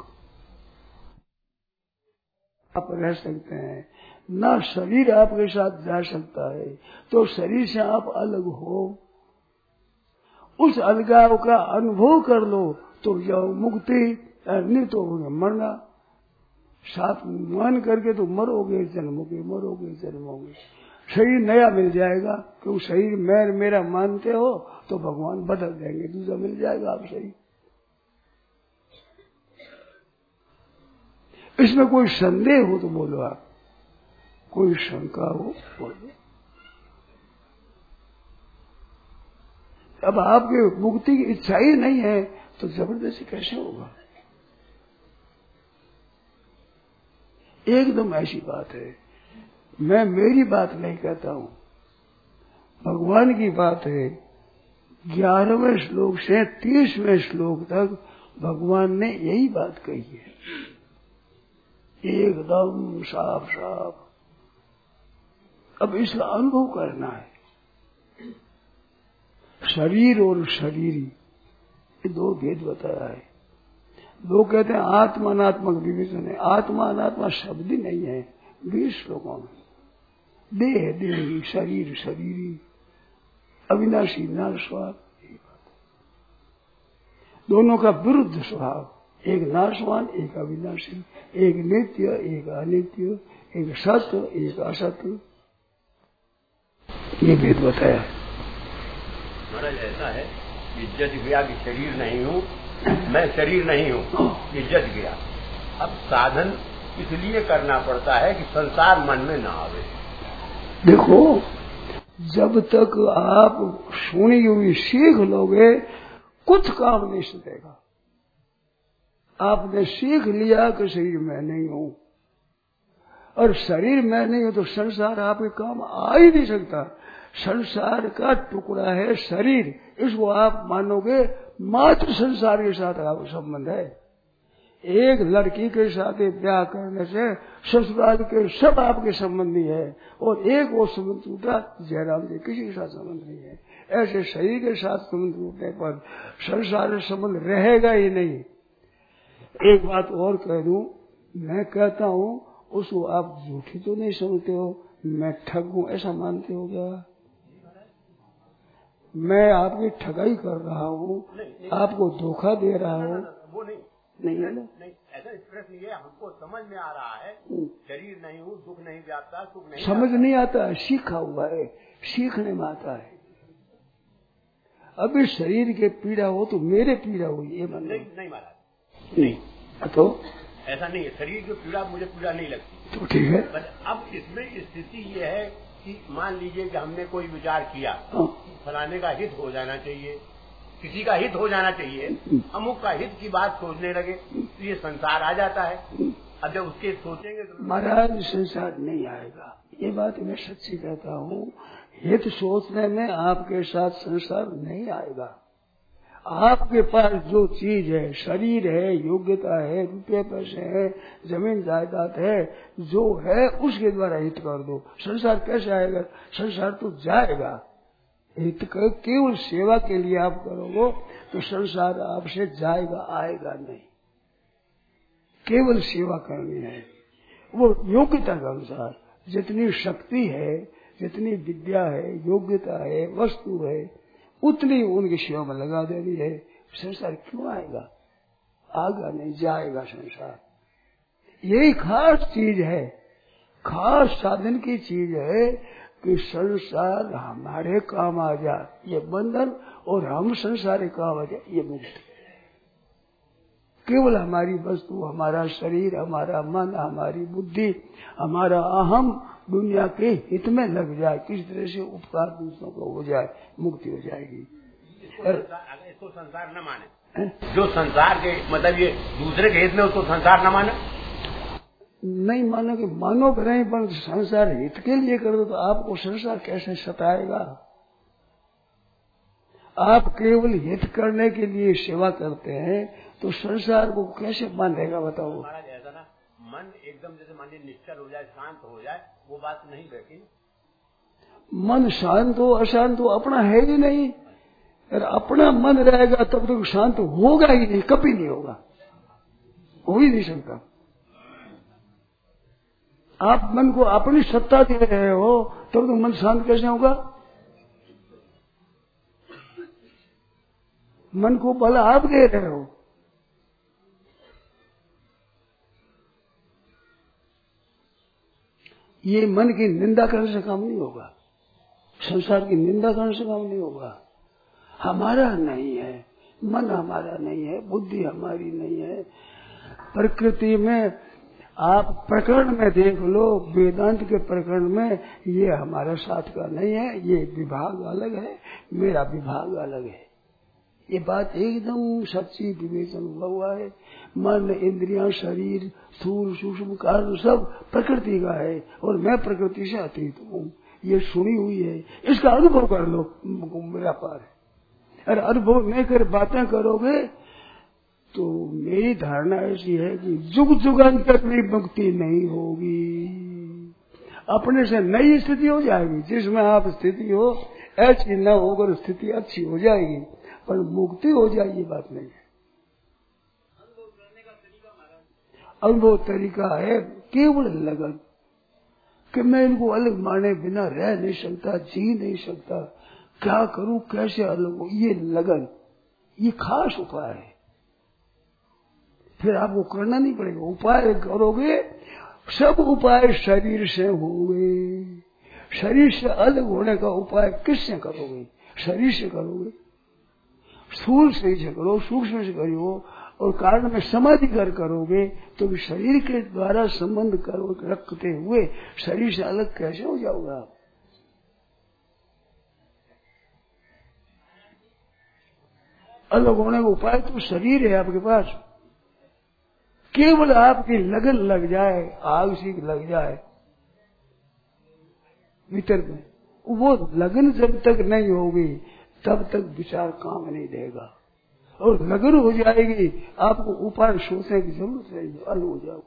Speaker 2: आप रह सकते हैं ना, शरीर आपके साथ जा सकता है, तो शरीर से आप अलग हो, उस अलगाव का अनुभव कर लो तो जाओ मुक्ति, नहीं तो मरना। साथ मान करके तो मरोगे जन्मोगे, मरोगे जन्मोगे। शरीर नया मिल जाएगा, क्योंकि शरीर मैं मेरा मानते हो तो भगवान बदल देंगे, दूसरा मिल जाएगा आप शरीर। इसमें कोई संदेह हो तो बोलो, आप कोई शंका हो बोलो। अब आपके मुक्ति की इच्छा ही नहीं है तो जबरदस्ती कैसे होगा? एकदम ऐसी बात है। मैं मेरी बात नहीं कहता हूं, भगवान की बात है। ग्यारहवें श्लोक से तीसवें श्लोक तक भगवान ने यही बात कही है, एकदम साफ साफ। अब इसका अनुभव करना है। शरीर और शरीरी ये दो भेद बताया है। लोग कहते हैं आत्मा अनात्मक विवेचन है। आत्मा अनात्मा शब्द ही नहीं है बीस श्लोकों में। देह देही, शरीर शरीरी, अविनाशी नाशवान, दोनों का विरुद्ध स्वभाव। एक नाशवान, एक अविनाशी, एक नित्य, एक अनित्य, एक सत्य, एक असत्य, ये भेद बताया है।
Speaker 5: महाराज ऐसा है, इज्जत गया कि शरीर नहीं हूँ, मैं शरीर नहीं हूँ, इज्जत गया। अब साधन इसलिए करना पड़ता है कि संसार मन में ना आवे।
Speaker 2: देखो, जब तक आप सुनी हुई सीख लोगे कुछ काम नहीं सुनेगा। आपने सीख लिया कि शरीर मैं नहीं हूं, और शरीर मैं नहीं हूं तो संसार आपके काम आ ही नहीं सकता। संसार का टुकड़ा है शरीर, इसको आप मानोगे मात्र संसार के साथ आपका संबंध है। एक लड़की के साथ ब्याह करने से ससुराल के सब आपके संबंधी है, और एक वो संबंध टूटा, जयराम जी किसी के साथ संबंध नहीं है। ऐसे शरीर के साथ संबंध टूटने पर संसार से संबंध रहेगा ही नहीं। एक बात और कह दूं, मैं कहता हूं उसको आप झूठी तो नहीं समझते हो, मैं ठग हूं ऐसा मानते हो क्या? मैं आपकी ठगाई कर रहा हूं, आपको धोखा दे रहा हूं?
Speaker 5: वो नहीं
Speaker 2: नहीं है ना?
Speaker 5: नहीं, ऐसा प्रश्न ये हमको समझ में आ रहा है। शरीर नहीं हूँ, दुख नहीं व्यापता, सुख नहीं
Speaker 2: समझ नहीं आता है, सीखा हुआ है, सीखने में आता है। अभी शरीर के पीड़ा हो तो मेरे पीड़ा हुई, ये मान
Speaker 5: नहीं, नहीं महाराज
Speaker 2: नहीं, तो
Speaker 5: ऐसा नहीं है। शरीर की पीड़ा मुझे पीड़ा नहीं लगती,
Speaker 2: तो ठीक है।
Speaker 5: पर अब इसमें स्थिति ये है कि मान लीजिए कि हमने कोई विचार किया, फलाने का हित हो जाना चाहिए, किसी का हित हो जाना चाहिए, अमुक का हित की बात सोचने लगे तो ये संसार आ जाता है। अब जब उसके सोचेंगे तो
Speaker 2: महाराज संसार नहीं आएगा, ये बात मैं सच्ची कहता हूँ। हित सोचने में आपके साथ संसार नहीं आएगा। आपके पास जो चीज है, शरीर है, योग्यता है, रुपये पैसे है, जमीन जायदाद है, जो है उसके द्वारा हित कर दो। संसार कैसे आएगा? संसार तो जाएगा। हित केवल सेवा के लिए आप करोगे तो संसार आपसे जाएगा, आएगा नहीं। केवल सेवा करनी है। वो योग्यता के अनुसार जितनी शक्ति है, जितनी विद्या है, योग्यता है, वस्तु है, उतनी उनकी सेवा में लगा देनी है। संसार क्यों आएगा? आगा नहीं, जाएगा संसार। यही खास चीज है, खास साधन की चीज है कि संसार हमारे काम आ जाए, ये बंधन, और हम संसार के काम आ जाए, ये मुक्ति। केवल हमारी वस्तु, हमारा शरीर, हमारा मन, हमारी बुद्धि, हमारा अहम दुनिया के हित में लग जाए, किस तरह से उपकार दूसरों को हो जाए, मुक्ति हो जाएगी।
Speaker 5: अगर इसको संसार न माने, जो संसार के मतलब ये दूसरे के हित में, उसको संसार न माने,
Speaker 2: नहीं मानो कि मानो करें, पर संसार हित के लिए कर दो तो आपको संसार कैसे सताएगा? आप केवल हित करने के लिए सेवा करते हैं तो संसार को कैसे बांधेगा बताओ?
Speaker 5: महाराज ऐसा ना, मन एकदम जैसे मान लीजिए निश्चल हो जाए, शांत हो जाए, वो बात नहीं बैठी।
Speaker 2: मन शांत हो अशांत हो अपना है ही नहीं। अगर अपना मन रहेगा तब तक तो शांत होगा ही नहीं, कभी नहीं होगा, हो ही नहीं सकता। आप मन को अपनी सत्ता दे रहे हो तब तो मन शांत कैसे होगा? मन को बल आप दे रहे हो। ये मन की निंदा करने से काम नहीं होगा, संसार की निंदा करने से काम नहीं होगा। हमारा नहीं है, मन हमारा नहीं है, बुद्धि हमारी नहीं है। प्रकृति में आप प्रकरण में देख लो, वेदांत के प्रकरण में ये हमारा साथ का नहीं है, ये विभाग अलग है, मेरा विभाग अलग है। ये बात एकदम सच्ची विवेचन हुआ है। मन, इंद्रियां, शरीर, स्थूल सूक्ष्म कारण सब प्रकृति का है और मैं प्रकृति से अतीत हूँ। ये सुनी हुई है, इसका अनुभव कर लो, मेरा पार है। अरे अनुभव नहीं कर बातें करोगे तो मेरी धारणा ऐसी है कि जुग जुगांतर में मुक्ति नहीं होगी। अपने से नई स्थिति हो जाएगी, जिसमें आप स्थिति हो ऐसी न होकर स्थिति अच्छी हो जाएगी, पर मुक्ति हो जाए ये बात नहीं है। अनुभव तरीका है केवल लगन, कि मैं इनको अलग माने बिना रह नहीं सकता, जी नहीं सकता, क्या करूं, कैसे अलग हो, ये लगन, ये खास उपाय है। फिर आपको करना नहीं पड़ेगा, उपाय करोगे, सब उपाय शरीर से होंगे। शरीर से अलग होने का उपाय किससे करोगे? शरीर से करोगे, स्थूल से ही करो, सूक्ष्म से करो, और कारण में समाधि कर करोगे तो भी शरीर के द्वारा संबंध करो रखते हुए शरीर से अलग कैसे हो जाओगे आप? अलग होने का उपाय तो शरीर है आपके पास। केवल आपकी लगन लग जाए, आग सी लग जाए भीतर में, वो लगन जब तक नहीं होगी तब तक विचार काम नहीं देगा। और लगन हो जाएगी, आपको उपाय सोचने की जरूरत नहीं, अलग हो जाओ।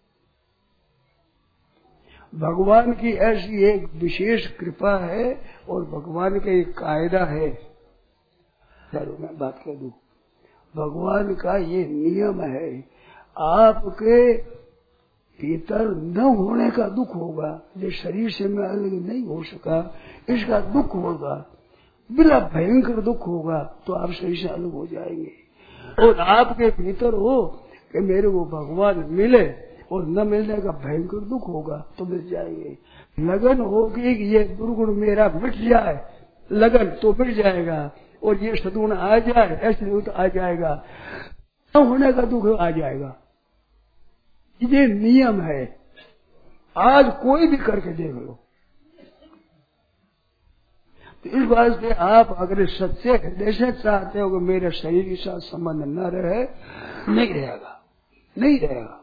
Speaker 2: भगवान की ऐसी एक विशेष कृपा है और भगवान का एक कायदा है। चलो मैं बात कर दूं, भगवान का ये नियम है, आपके भीतर न होने का दुख होगा, जो शरीर से मैं अलग नहीं हो सका, इसका दुख होगा, बिना भयंकर दुख होगा, तो आप शरीर से अलग हो जाएंगे। और आपके भीतर हो कि मेरे को भगवान मिले और न मिलने का भयंकर दुख होगा, तो मिल जाएंगे। लगन होगी कि ये दुर्गुण मेरा मिट जाए, लगन तो मिट जाएगा, और ये सदगुण आ जाए, ऐसे तो आ जाएगा, न होने का दुख आ जाएगा। ये नियम है, आज कोई भी करके देख लो। तो इस बात से आप अगर सच्चे हृदय से चाहते हो कि मेरे शरीर के साथ संबंध न रहे, नहीं रहेगा, नहीं रहेगा,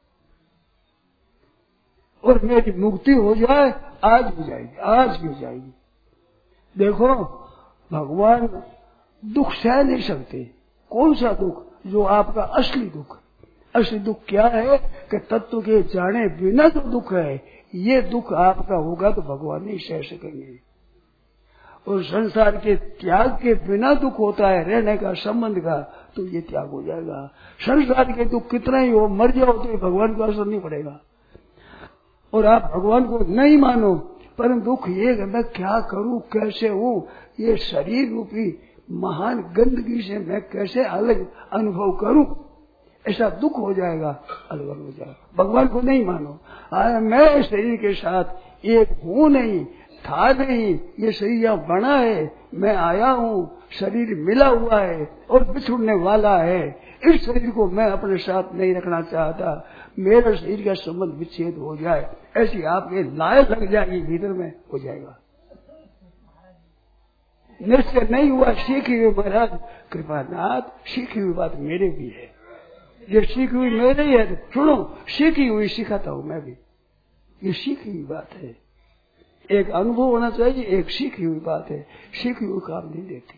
Speaker 2: और मेरी मुक्ति हो जाए, आज हो जाएगी, आज भी हो जाएगी। देखो भगवान दुख सह नहीं सकते। कौन सा दुख? जो आपका असली दुख। असली दुख क्या है कि तत्व के जाने बिना जो दुख है, ये दुख आपका होगा तो भगवान नहीं सह सकेंगे। और संसार के त्याग के बिना दुख होता है रहने का संबंध का, तो ये त्याग हो जाएगा। संसार के दुख कितना ही हो, मर जाओ तो भगवान का असर नहीं पड़ेगा। और आप भगवान को नहीं मानो, परंतु दुख ये कि मैं क्या करूं, कैसे हूं, ये शरीर रूपी महान गंदगी से मैं कैसे अलग अनुभव करूं, ऐसा दुख हो जाएगा, अलग हो जाएगा। भगवान को नहीं मानो। आया मैं शरीर के साथ एक हूं नहीं, था नहीं, ये शरीर यहाँ बना है, मैं आया हूँ, शरीर मिला हुआ है और बिछुड़ने वाला है। इस शरीर को मैं अपने साथ नहीं रखना चाहता, मेरा शरीर का संबंध विच्छेद हो जाए, ऐसी आपके लायक लग जाएगी, भीतर में हो जाएगा। निश्चय नहीं हुआ, सीखी हुई महाराज कृपानाथ, सीखी हुई बात मेरे भी है, ये सीखी हुई मेरे ही है। सुनो, सीखी हुई सिखाता हूं मैं भी, ये सीखी हुई बात है। एक अनुभव होना चाहिए, एक सीखी हुई बात है। सीखी हुई काम नहीं देती,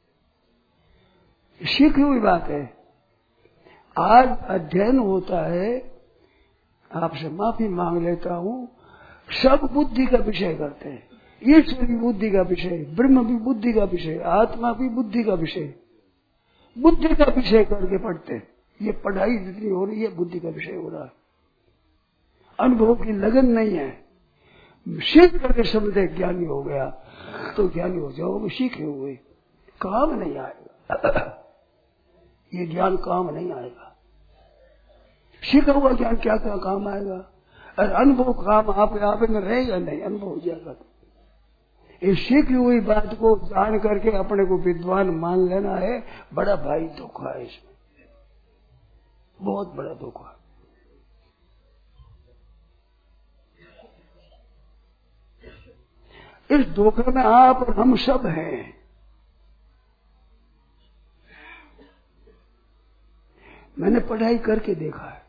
Speaker 2: सीखी हुई बात है। आज अध्ययन होता है, आपसे माफी मांग लेता हूं, सब बुद्धि का विषय करते हैं। ईश्वर भी बुद्धि का विषय, ब्रह्म भी बुद्धि का विषय, आत्मा भी बुद्धि का विषय, बुद्धि का विषय करके पढ़ते हैं। ये पढ़ाई जितनी हो रही है बुद्धि का विषय हो रहा है, अनुभव की लगन नहीं है। सीख करके समझे ज्ञानी हो गया तो ज्ञानी हो जाओगे, सीखे हुए काम नहीं आएगा। ये ज्ञान काम नहीं आएगा। सीखा हुआ ज्ञान क्या क्या काम आएगा? और अनुभव काम आप आप में रहेगा नहीं, अनुभव हो जाएगा। इस सीखी हुई बात को जान करके अपने को विद्वान मान लेना है, बड़ा भाई धोखा है इसमें, बहुत बड़ा धोखा। इस धोखे में आप और हम सब हैं। मैंने पढ़ाई करके देखा है,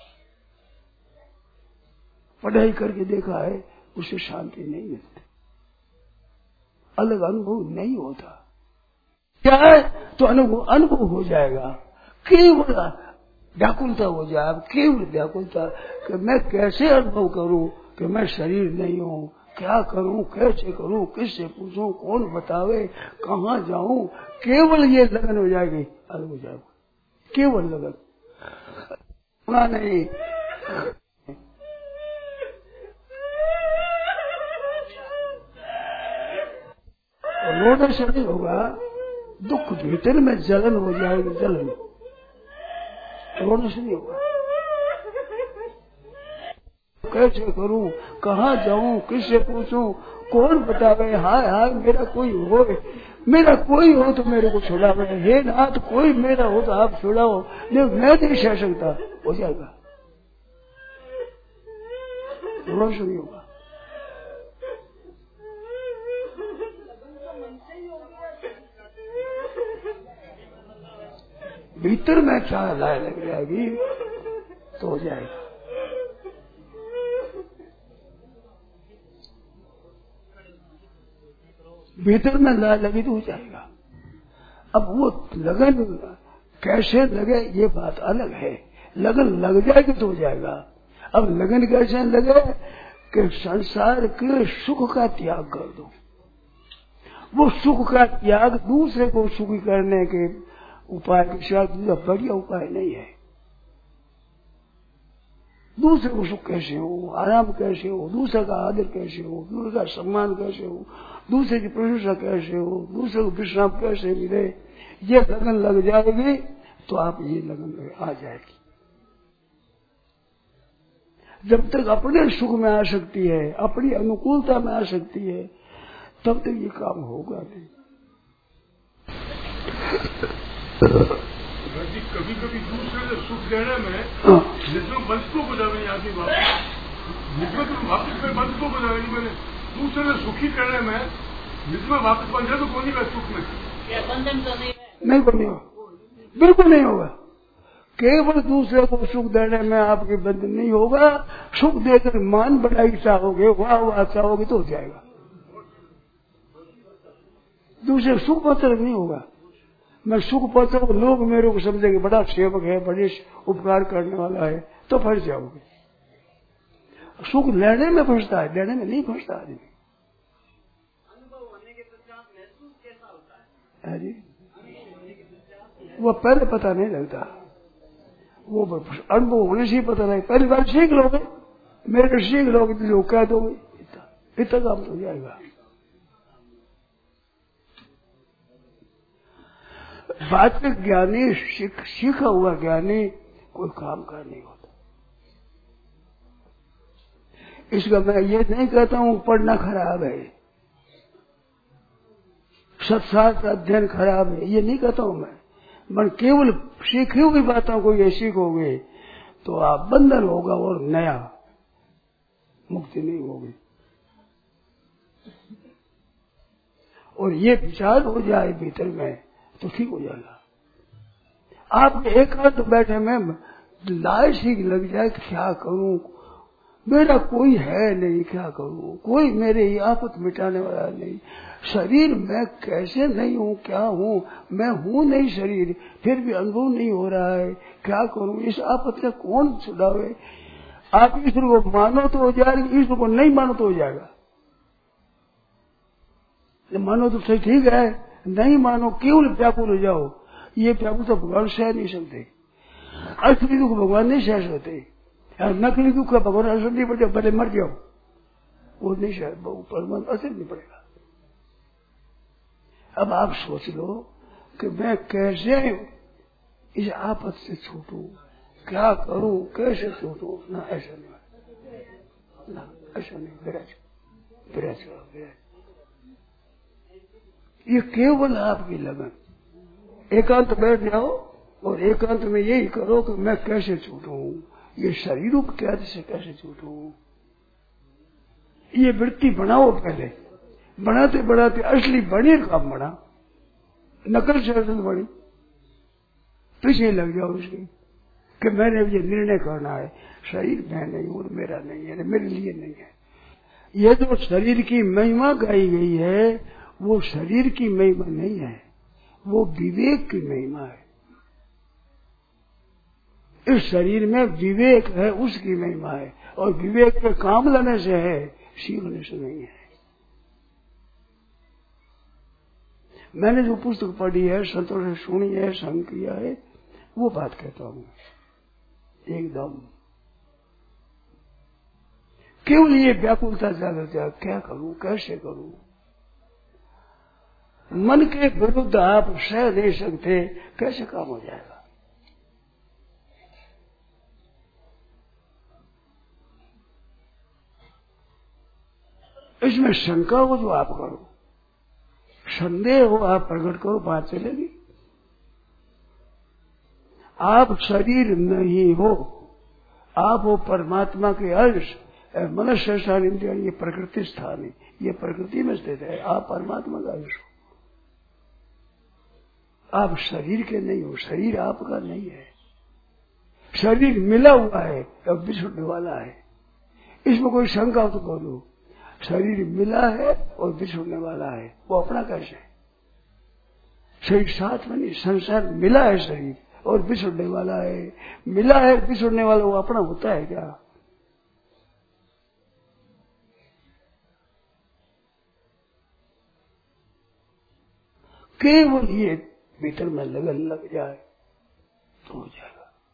Speaker 2: पढ़ाई करके देखा है, उससे शांति नहीं मिलती, अलग अनुभव नहीं होता। क्या है तो अनुभव अनुभव हो जाएगा, केवल व्याकुलता हो जाए, केवल व्याकुलता कि मैं कैसे अनुभव करूं कि मैं शरीर नहीं हूं, क्या करूं, कैसे करूं, किससे पूछूं, कौन बतावे, कहाँ जाऊं, केवल ये लगन हो जाएगी, अलग हो जाएगा, केवल लगन होना नहीं। रोने से नहीं होगा, दुख भीतर में जलन हो जाएगी, जलन, रोने से नहीं होगा। कैसे करूं, कहाँ जाऊं, किससे पूछूं, कौन बतावे, हाय हाय मेरा कोई हो, मेरा कोई हो तो मेरे को छुड़ावे, हे नाथ कोई मेरा हो तो आप छुड़ाओ, नहीं मैं नहीं सह सकता, हो जाएगा, रोने से नहीं होगा। भीतर में चाह लाए लग जाएगी तो हो जाएगा। भीतर में लाए लगी तो हो जाएगा। अब वो लगन कैसे लगे ये बात अलग है, लगन लग जाएगी तो हो जाएगा। अब लगन कैसे लगे कि संसार के सुख का त्याग कर दो। वो सुख का त्याग दूसरे को सुखी करने के उपाय के सिवा दूसरा बढ़िया उपाय नहीं है। दूसरे को सुख कैसे हो, आराम कैसे हो, दूसरे का आदर कैसे हो, दूसरे का सम्मान कैसे हो, दूसरे की प्रशंसा कैसे हो, दूसरे को विश्राम कैसे मिले, ये लगन लग जाएगी तो आप ये लगन आ जाएगी। जब तक अपने सुख में आ सकती है, अपनी अनुकूलता में आ सकती है, तब तक ये काम होगा नहीं।
Speaker 3: कभी कभी दूसरे से सुख लेने में जिसमें बंधकों को जावे आदमी वापस जिसमें वापस में बंधकों को जावे, मैंने दूसरे से सुखी करने में जिसमें वापस बन जाए तो कौन का सुख में बंधन तो नहीं
Speaker 2: नहीं नहीं होगा, बिल्कुल नहीं होगा। केवल दूसरे को सुख देने में आपके बंधन नहीं होगा। सुख देकर मान बढ़ाई चाहोगे, वाह वाह चाहोगे तो हो जाएगा। दूसरे सुख मतलब नहीं होगा। मैं सुख पाता हूँ, लोग मेरे को समझेंगे बड़ा सेवक है, बड़े उपकार करने वाला है, तो फंस जाओगे। सुख लेने में फंसता है, देने में नहीं फंसता आदमी।
Speaker 4: अनुभव होने के पश्चात
Speaker 2: अरे वो पहले पता नहीं लगता, वो अनुभव होने से ही पता लगे। पहली बार सीख लोगे, मेरे सीख लोगे तो जो कह दोगे इतना इतना काम तो हो जाएगा। बात में ज्ञानी सीख, सीखा हुआ ज्ञानी कोई काम का नहीं होता। इसका मैं ये नहीं कहता हूं पढ़ना खराब है, सत्शास्त्र अध्ययन खराब है, ये नहीं कहता हूं मैं। मन केवल सीखी हुई बातों को ये सीखोगे तो आप बंधन होगा और नया मुक्ति नहीं होगी। और ये विचार हो जाए भीतर में तो ठीक हो जाएगा। आप एकांत बैठे में लाश ही लग जाए क्या करूं, मेरा कोई है नहीं, क्या करूं, कोई मेरे आफत मिटाने वाला नहीं, शरीर मैं कैसे नहीं हूं, क्या हूं, मैं हूं नहीं शरीर, फिर भी अनुभव नहीं हो रहा है, क्या करूं, इस आफत से कौन छुड़ावे। आप ईश्वर को मानो तो हो जाएगा, ईश्वर को नहीं मानो तो हो जाएगा। मानो तो सही ठीक है, नहीं मानो केवल व्याकुल हो जाओ, ये व्याकुल तो भगवान सह नहीं सकते। असली दुख भगवान नहीं सह सकते, नकली दुख का भगवान असर नहीं पड़ जाओ, भले मर जाओ, वो नहीं सह, परमात्मा असर नहीं पड़ेगा। अब आप सोच लो कि मैं कैसे इस आफत से छूटूं, क्या करूं, कैसे छूटूं, ना ऐसा नहीं, ना ऐसा नहीं, विराज विराज विराज। ये केवल आपकी लगन। एकांत बैठ जाओ और एकांत में यही करो कि मैं कैसे छूटूं, ये शरीरों के कैद से कैसे छूटूं। ये वृत्ति बनाओ, पहले बनाते बनाते असली बड़ी काम बना, नकल से असल बड़ी, पीछे लग जाओ उसके कि मैंने ये निर्णय करना है, शरीर मैं नहीं हूं, मेरा नहीं है, मेरे लिए नहीं है। ये जो शरीर की महिमा गाई गई है वो शरीर की महिमा नहीं है, वो विवेक की महिमा है। इस शरीर में विवेक है, उसकी महिमा है, और विवेक के काम लाने से है, सीखने से नहीं है। मैंने जो पुस्तक पढ़ी है, संतों से सुनी है, संग किया है, वो बात कहता हूं एकदम। केवल ये व्याकुलता ज्यादा ज्यादा, क्या करूं, कैसे करूं, मन के विरुद्ध आप सह नहीं सकते, कैसे काम हो जाएगा। इसमें शंका हो जो आप करो, संदेह हो आप प्रकट करो, बात चलेगी। आप शरीर नहीं हो, आप हो परमात्मा के अंश। मनुष्य स्थान इंद्रिया ये प्रकृति स्थान है, ये प्रकृति में स्थित है, आप परमात्मा का अंश हो। आप शरीर के नहीं हो, शरीर आपका नहीं है। शरीर मिला हुआ है और बिछुड़ने वाला है, इसमें कोई शंका हो तो बोलो। शरीर मिला है और बिछुड़ने वाला है, वो अपना कैसे है। शरीर साथ में नहीं, संसार मिला है शरीर और बिछुड़ने वाला है। मिला है बिछुड़ने वाला, वो अपना होता है क्या। केवल ये भीतर में लगन लग जाए तो हो जाएगा।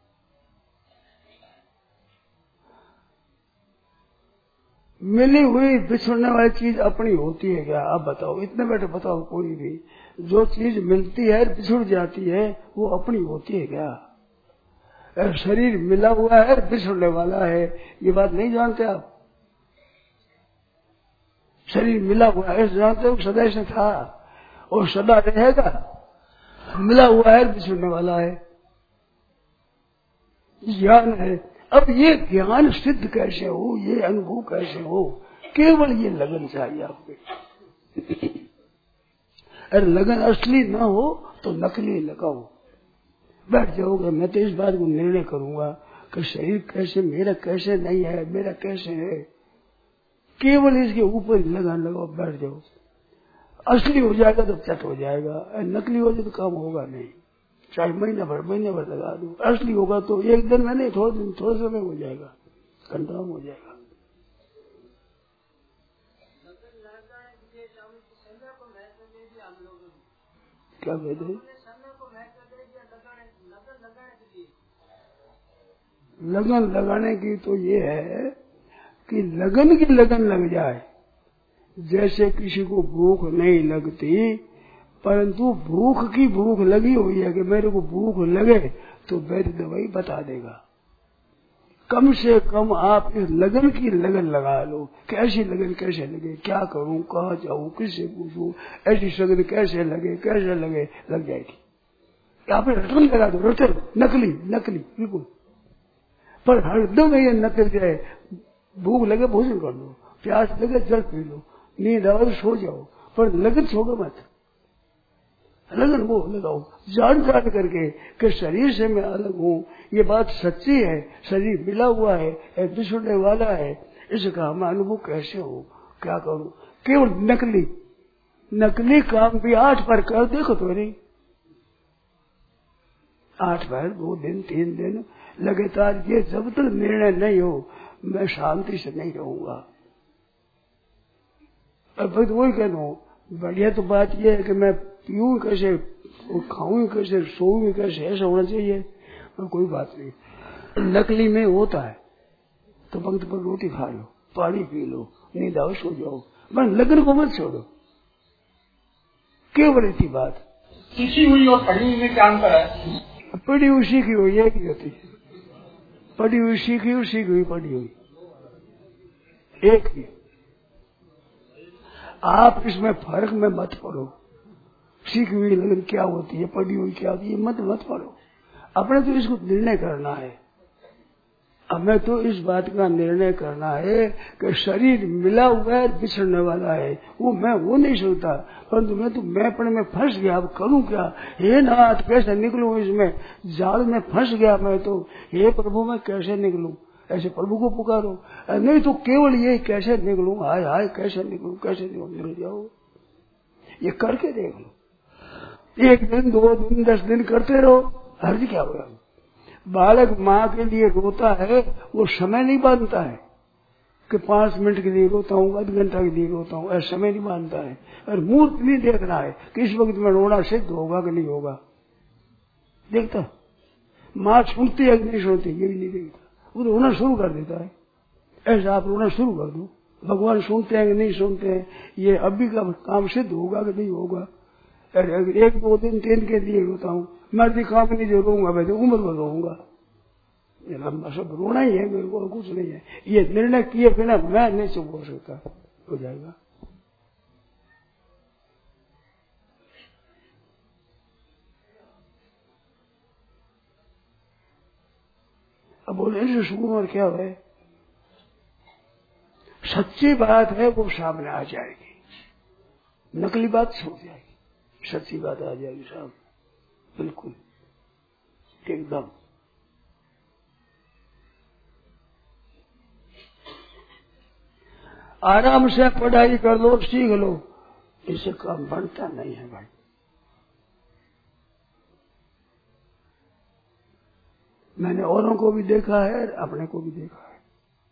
Speaker 2: मिली हुई बिछुड़ने वाली चीज अपनी होती है क्या, आप बताओ, इतने बैठे बताओ। कोई भी जो चीज मिलती है बिछुड़ जाती है वो अपनी होती है क्या। शरीर मिला हुआ है बिछुड़ने वाला है, ये बात नहीं जानते आप। शरीर मिला हुआ है जानते हो, सदा से था और सदा रहेगा। मिला हुआ है बिछुड़ने वाला है, ज्ञान है। अब ये ज्ञान सिद्ध कैसे हो, ये अनुभव कैसे हो, केवल ये लगन चाहिए आपके। अरे लगन असली ना हो तो नकली लगाओ, बैठ जाओगे। मैं तो इस बात को निर्णय करूंगा कि शरीर कैसे, मेरा कैसे नहीं है, मेरा कैसे है, केवल इसके ऊपर ही लगान लगाओ, बैठ जाओ। असली हो जाएगा तो चट हो जाएगा, नकली हो जाए तो काम होगा नहीं। चाहे महीना भर महीने भर लगा दो, असली होगा तो एक दिन में नहीं, थोड़े दिन थोड़े समय हो जाएगा, कंट्रोल हो जाएगा। क्या भेद है? लगन लगाने की तो ये है कि लगन की लगन लग जाए। जैसे किसी को भूख नहीं लगती, परंतु भूख की भूख लगी हुई है कि मेरे को भूख लगे तो वैद्य दवाई बता देगा। कम से कम आप इस लगन की लगन लगा लो। कैसी लगन कैसे लगे, क्या करूं, कहाँ जाऊं, किससे पूछूं, ऐसी लगन कैसे लगे कैसे लगे, लग जाएगी। आप रटन लगा दो, रटन नकली नकली बिल्कुल, पर हरदम ये नकल जाए। भूख लगे भोजन कर लो, प्यास लगे जल पी लो, नींद आवे तो सो जाओ, पर लगन छोड़ो मत। लगन वो लगाओ जान जान करके कि शरीर से मैं अलग हूँ, ये बात सच्ची है, शरीर मिला हुआ है, बिछड़ने वाला है, इसका मैं अनुभव कैसे हो, क्या करूं। केवल नकली नकली काम भी आठ बार कर देखो तो नहीं, आठ बार दो दिन तीन दिन लगातार, ये जब तक निर्णय नहीं हो मैं शांति से नहीं रहूंगा। अब वही कहता हूँ, बढ़िया तो बात यह है कि मैं पीऊं कैसे, खाऊं कैसे, सोऊं कैसे, ऐसा होना चाहिए, और कोई बात नहीं। नकली में होता है तो वक्त पर रोटी खा लो, पानी पी लो, नींद आओ सो जाओ, पर लगन को मत छोड़ो। केवल इतनी बात।
Speaker 3: सीखी हुई और पढ़ी हुई में क्या अंतर है?
Speaker 2: पढ़ी हुई सीखी हुई एक ही होती है, पढ़ी हुई सीखी हुई सीखी हुई पढ़ी हुई एक ही। आप इसमें फर्क में मत पड़ो, सीखी हुई लगन क्या होती है, पढ़ी हुई क्या होती है, मत मत पड़ो। अपने तो इसको निर्णय करना है, हमें तो इस बात का निर्णय करना है कि शरीर मिला हुआ है, बिछड़ने वाला है, वो मैं वो नहीं सोचता, परंतु मैं तो मैंपन में फंस गया। अब करूं क्या, हे नाथ कैसे निकलूं इसमें, जाल में फंस गया मैं तो, हे प्रभु मैं कैसे निकलूं, ऐसे प्रभु को पुकारो। नहीं तो केवल ये कैसे निकलूं, हाय हाय कैसे निकलूं कैसे निकलूं, निकल जाओ। ये करके देख लो, एक दिन दो दिन दस दिन करते रहो, हर्ज क्या होगा। बालक माँ के लिए रोता है, वो समय नहीं बांधता है कि पांच मिनट के लिए रोता हूँ, आध घंटा के लिए रोता हूँ, ऐसा समय नहीं बांधता है। और मूर्त नहीं देखना है कि इस वक्त में रोना सिद्ध होगा कि नहीं होगा, देखता। माँ सुनती है कि नहीं सुनती ये भी नहीं देखता, वो तो रोना शुरू कर देता है। ऐसा आप रोना शुरू कर दो, भगवान सुनते हैं कि नहीं सुनते हैं, ये अभी का काम सिद्ध होगा कि नहीं होगा। एक दो दिन तीन के लिए रोता हूँ, मैं भी काम नहीं जो रोऊंगा, मैं तो उम्र में रोऊंगा। ये लंबा सब रोना ही है मेरे को, कुछ नहीं है। ये निर्णय किए बिना मैं नहीं चुप हो सकता, हो जाएगा। अब बोले इसे सुकुमार क्या है, सच्ची बात है वो सामने आ जाएगी, नकली बात छूट जाएगी, सच्ची बात आ जाएगी सामने, बिल्कुल एकदम। आराम से पढ़ाई कर लो, सीख लो, इससे काम बनता नहीं है भाई। मैंने औरों को भी देखा है, अपने को भी देखा है।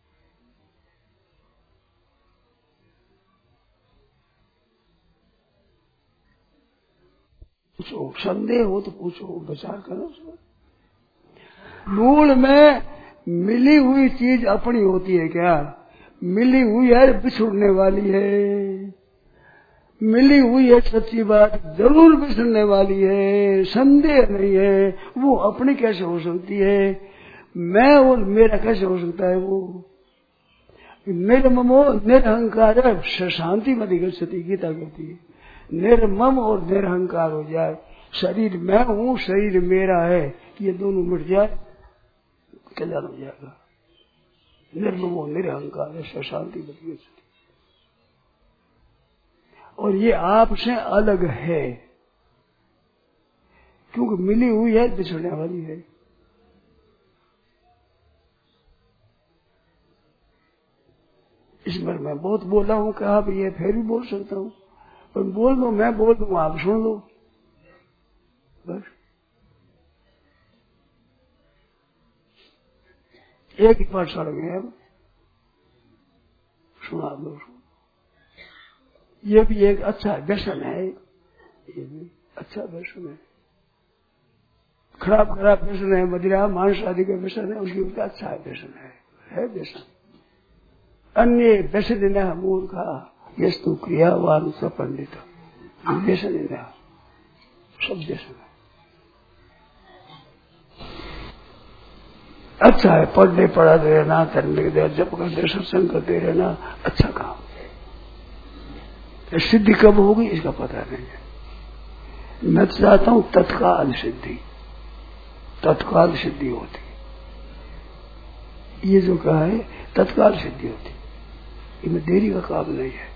Speaker 2: पूछो, संदेह हो तो पूछो, विचार करो उसमें। मूल में मिली हुई चीज अपनी होती है क्या? मिली हुई है बिछुड़ने वाली है, मिली हुई है सच्ची बात जरूर बिछड़ने वाली है, संदेह नहीं है। वो अपनी कैसे हो सकती है? मैं और मेरा कैसे हो सकता है? वो निर्ममो निरहंकार शांति मति गच्छति, गीता कहती है। निर्मम और निरहंकार हो जाए, शरीर मैं हूँ शरीर मेरा है, ये दोनों मिट जाए, कल्याण हो जाएगा। निर्ममो निरहंकार शांति मति गच्छति। और ये आपसे अलग है, क्योंकि मिली हुई है, बिछड़ने वाली है। इस पर मैं बहुत बोला हूं कि आप ये फिर भी बोल सकता हूं, पर बोल दो, मैं बोल दूं, आप सुन लो बस। एक ही पाठ सड़ गए, अब सुना दो। ये भी एक अच्छा व्यसन है, ये भी अच्छा व्यसन है, खराब खराब व्यसन है, मदिरा मांस आदि के व्यसन है, उनकी उनका अच्छा है व्यसन है, है व्यसन। अन्य व्यसन न मूर्खा यस्तु क्रियावान स पंडित, व्यसन न सब व्यसन है। अच्छा है, पढ़ने पढ़ाते रहना, करने के जप करते सत्संग करते रहना, अच्छा काम। सिद्धि कब होगी इसका पता नहीं है। मैं चाहता हूं तत्काल सिद्धि, तत्काल सिद्धि होती, ये जो कहा है तत्काल सिद्धि होती, इनमें देरी का काम नहीं है।